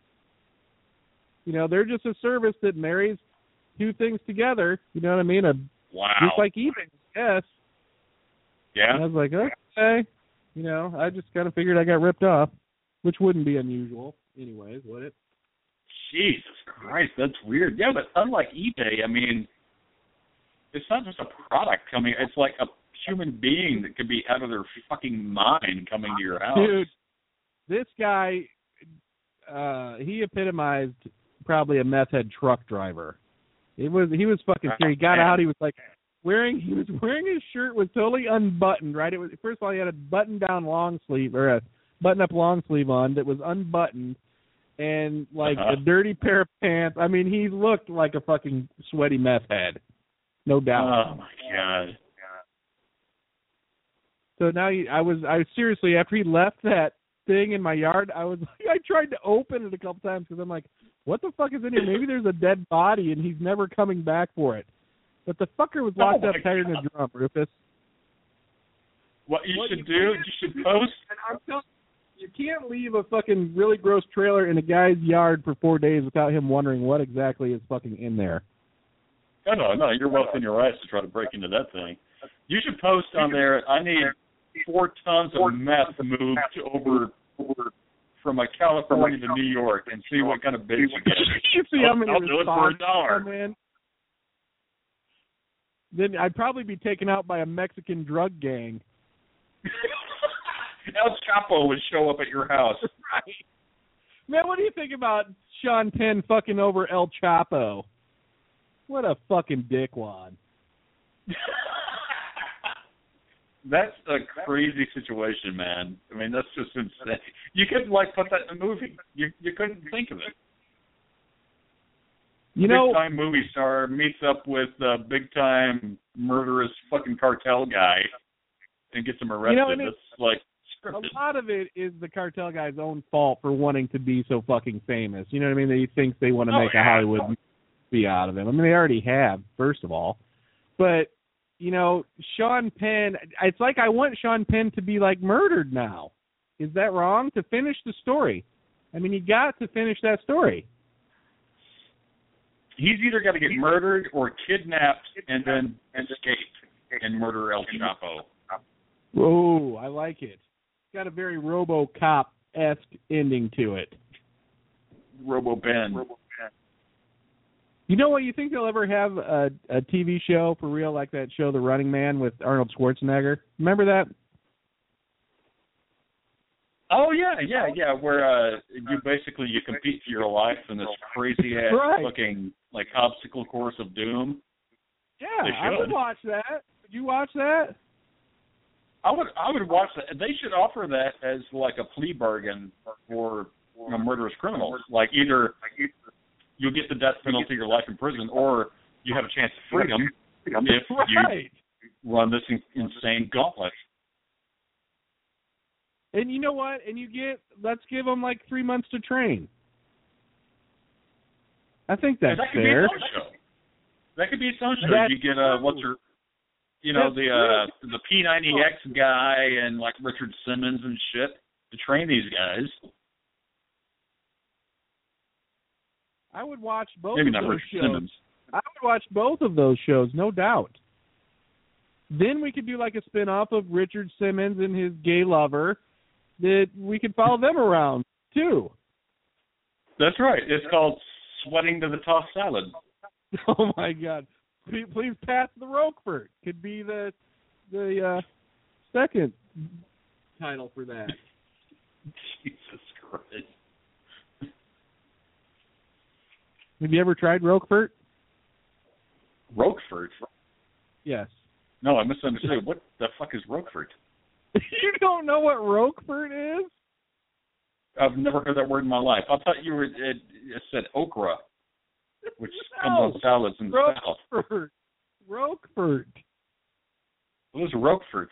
You know, they're just a service that marries two things together. You know what I mean? A, wow. Just like eBay, yes. Yeah. And I was like, okay. You know, I just kind of figured I got ripped off, which wouldn't be unusual anyways, would it? Jesus Christ, that's weird. Yeah, but unlike eBay, I mean, it's not just a product coming. It's like a human being that could be out of their fucking mind coming to your house. Dude, this guy, uh, he epitomized probably a meth head truck driver. It was he was fucking serious. He got out. He was like wearing he was wearing his shirt was totally unbuttoned. Right. It was first of all he had a button down long sleeve or a button up long sleeve on that was unbuttoned and like uh-huh. a dirty pair of pants. I mean, he looked like a fucking sweaty meth head, no doubt. Oh my god. So now he, I was I seriously after he left that thing in my yard, I was I tried to open it a couple times because I'm like, what the fuck is in here? Maybe there's a dead body and he's never coming back for it. But the fucker was locked oh up tighter than a drum, Rufus. What you what should you do, you should post. I'm telling you, you can't leave a fucking really gross trailer in a guy's yard for four days without him wondering what exactly is fucking in there. No, no, no. You're well within your rights to try to break into that thing. You should post on there, I need four tons of meth moved over, over from like California to New York and see what kind of bids you get. You see how many I'll do it for a dollar. Man. Then I'd probably be taken out by a Mexican drug gang. El Chapo would show up at your house. Right. Man, what do you think about Sean Penn fucking over El Chapo? What a fucking dickwad. That's a crazy situation, man. I mean, that's just insane. You couldn't, like, put that in a movie. You you couldn't think of it. You know, big-time movie star meets up with a big-time murderous fucking cartel guy and gets him arrested. You know, That's, like, scripted. A lot of it is the cartel guy's own fault for wanting to be so fucking famous. You know what I mean? That he thinks they want to oh, make yeah. a Hollywood movie out of him. I mean, they already have, first of all. But, you know, Sean Penn, it's like I want Sean Penn to be, like, murdered now. Is that wrong? To finish the story. I mean, you got to finish that story. He's either got to get murdered or kidnapped and then escape and murder El Chapo. Oh, I like it. It's got a very RoboCop-esque ending to it. Robo Ben. You know what? You think they'll ever have a, a T V show for real like that show, The Running Man, with Arnold Schwarzenegger? Remember that? Oh yeah, yeah, yeah. Where uh, you basically you compete for your life in this crazy ass right. fucking like obstacle course of doom. Yeah, I would watch that. Would you watch that? I would. I would watch that. They should offer that as like a plea bargain for you know, murderous criminals. Like either you'll get the death penalty or life in prison, or you have a chance of freedom if right. you run this in, insane gauntlet. And you know what? And you get, let's give them like three months to train. I think that's that could fair. Be its own show. That could be its own show. That's you get uh, what's her, you know, that's the uh, the P ninety X guy and like Richard Simmons and shit to train these guys. I would watch both Maybe of not those Richard shows. Simmons. I would watch both of those shows, no doubt. Then we could do like a spin-off of Richard Simmons and his gay lover that we could follow them around, too. That's right. It's called Sweating to the Tossed Salad. Oh, my God. Please, please pass the Roquefort. Could be the the uh, second title for that. Jesus Christ. Have you ever tried Roquefort? Roquefort? Yes. No, I misunderstood. What the fuck is Roquefort? You don't know what Roquefort is? I've never heard that word in my life. I thought you were, it, it said okra, which No. comes on salads in the South. Roquefort. Roquefort. What is Roquefort?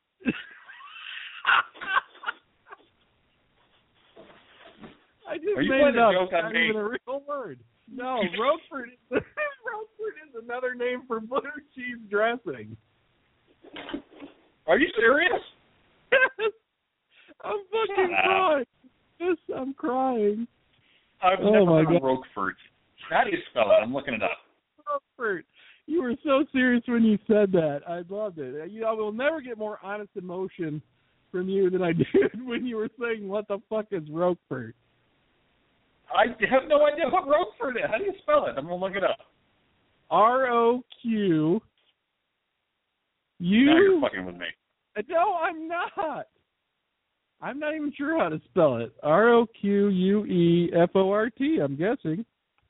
I just Are you made playing it a up. joke It's on not me? even a real word. No, Roquefort is Roquefort is another name for blue cheese dressing. Are you serious? I'm fucking crying. Yes, I'm crying. I've Oh, never my heard of God. Roquefort. How do you spell it? I'm looking it up. Roquefort. You were so serious when you said that. I loved it. You know, I will never get more honest emotion from you than I did when you were saying, what the fuck is Roquefort? I have no idea what Roquefort is. How do you spell it? I'm going to look it up. R O Q U. Now you're fucking with me. No, I'm not. I'm not even sure how to spell it. R O Q U E F O R T, I'm guessing.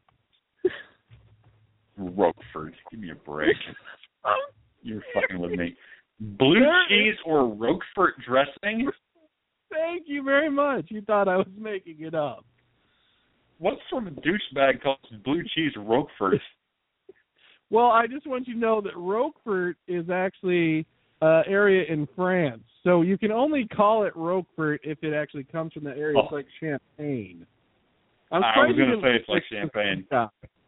Roquefort. Give me a break. You're fucking with me. Blue cheese or Roquefort dressing? Thank you very much. You thought I was making it up. What sort of douchebag calls blue cheese Roquefort? Well, I just want you to know that Roquefort is actually an area in France. So you can only call it Roquefort if it actually comes from that area. Oh. It's like Champagne. I was trying going to get- say it's like champagne. Yeah.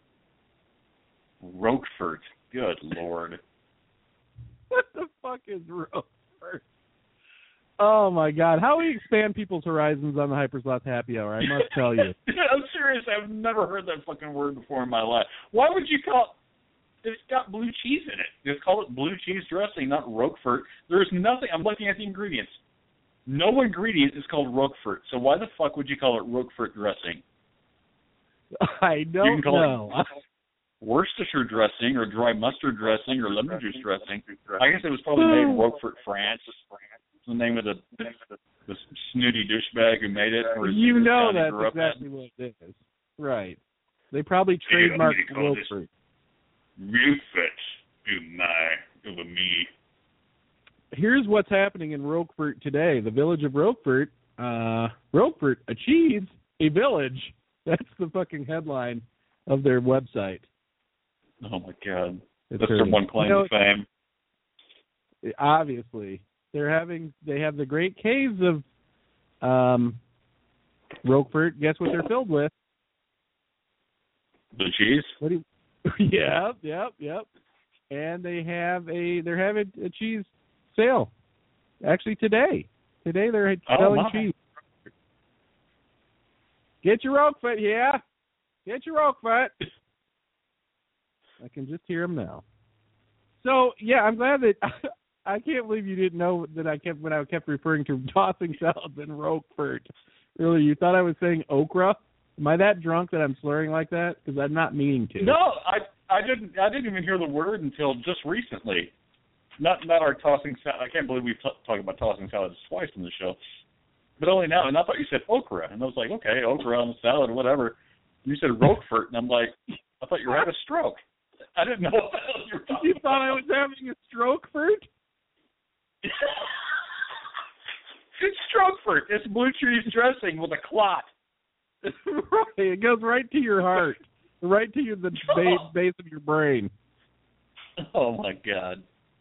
Roquefort. Good Lord. What the fuck is Roquefort? Oh, my God. How we expand people's horizons on the Hypersloth Happy Hour, I must tell you. I'm serious. I've never heard that fucking word before in my life. Why would you call it? It's got blue cheese in it. Just call it blue cheese dressing, not Roquefort. There's nothing. I'm looking at the ingredients. No ingredient is called Roquefort. So why the fuck would you call it Roquefort dressing? I You don't can call know. it Worcestershire dressing or dry mustard dressing or lemon juice dressing. I guess it was probably made in Roquefort, France. The name of the the snooty douchebag who made it. Or You know town he that's grew up in. exactly what it is. Right. They probably Hey, I'm trademarked gonna call this- Roquefort. Roquefort, oh my, over me. Here's what's happening in Roquefort today. The village of Roquefort, uh, Roquefort achieves a village. That's the fucking headline of their website. Oh my God, It's that's their hurting. one claim You know, to fame. Obviously, they're having they have the Great Caves of um, Roquefort. Guess what they're filled with? Blue cheese. What do you, yep, yep, yep. And they have a they're having a cheese sale. Actually, today, today they're Oh, selling my. cheese. Get your Roquefort, yeah. Get your Roquefort. I can just hear them now. So yeah, I'm glad that I can't believe you didn't know that I kept when I kept referring to tossing salads and Roquefort. Really, you thought I was saying okra? Am I that drunk that I'm slurring like that? Because I'm not meaning to. No, I I didn't I didn't even hear the word until just recently. Not not our tossing salad. I can't believe we've t- talked about tossing salads twice in the show, but only now. And I thought you said okra, and I was like, okay, okra on the salad, whatever. And you said Roquefort, and I'm like, I thought you were having a stroke. I didn't know what the hell you were talking You thought I was having a stroke, Fert? It's Strokefort. It's blue cheese dressing with a clot. Right, it goes right to your heart, right to your, the base, base of your brain. Oh my God.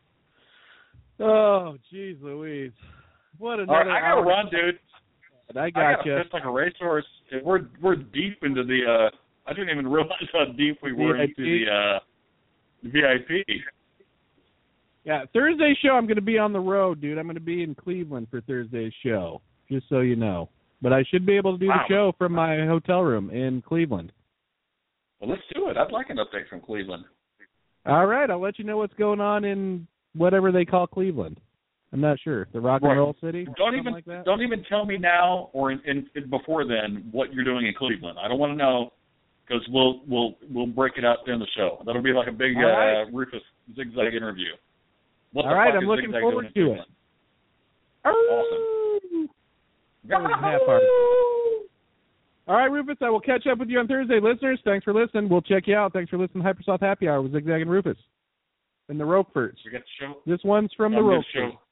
Oh, jeez Louise. What another All right, I got to hour. run, dude. I I got got you. to fist like a racehorse. We're we're deep into the uh, I didn't even realize how deep we were V I P. into the uh, V I P. Yeah, Thursday's show, I'm going to be on the road, dude. I'm going to be in Cleveland for Thursday's show, just so you know. But I should be able to do Wow. the show from my hotel room in Cleveland. Well, let's do it. I'd like an update from Cleveland. All right, I'll let you know what's going on in whatever they call Cleveland. I'm not sure. The Rock and Right. Roll City? Don't Something even like that? don't even tell me now or in, in, in before then what you're doing in Cleveland. I don't want to know because we'll we'll we'll break it out during the show. That'll be like a big All right. uh, Rufus Zigzag interview. What All the right, fuck I'm is looking Zigzag forward doing in to it. Cleveland? Awesome. That was half hard. All right, Rufus, I will catch up with you on Thursday. Listeners, thanks for listening. We'll check you out. Thanks for listening to Hypersoft Happy Hour with Zigzag and Rufus. And the Rokeforts. We got the show. This one's from the On this Rokeforts. show.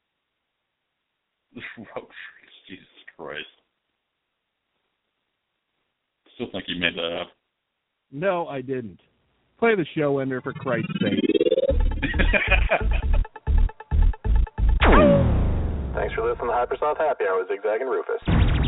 Jesus Christ. Still think you made that up. No, I didn't. Play the show ender for Christ's sake. Thanks for listening to Hypersoft Happy Hour with Zigzag and Rufus.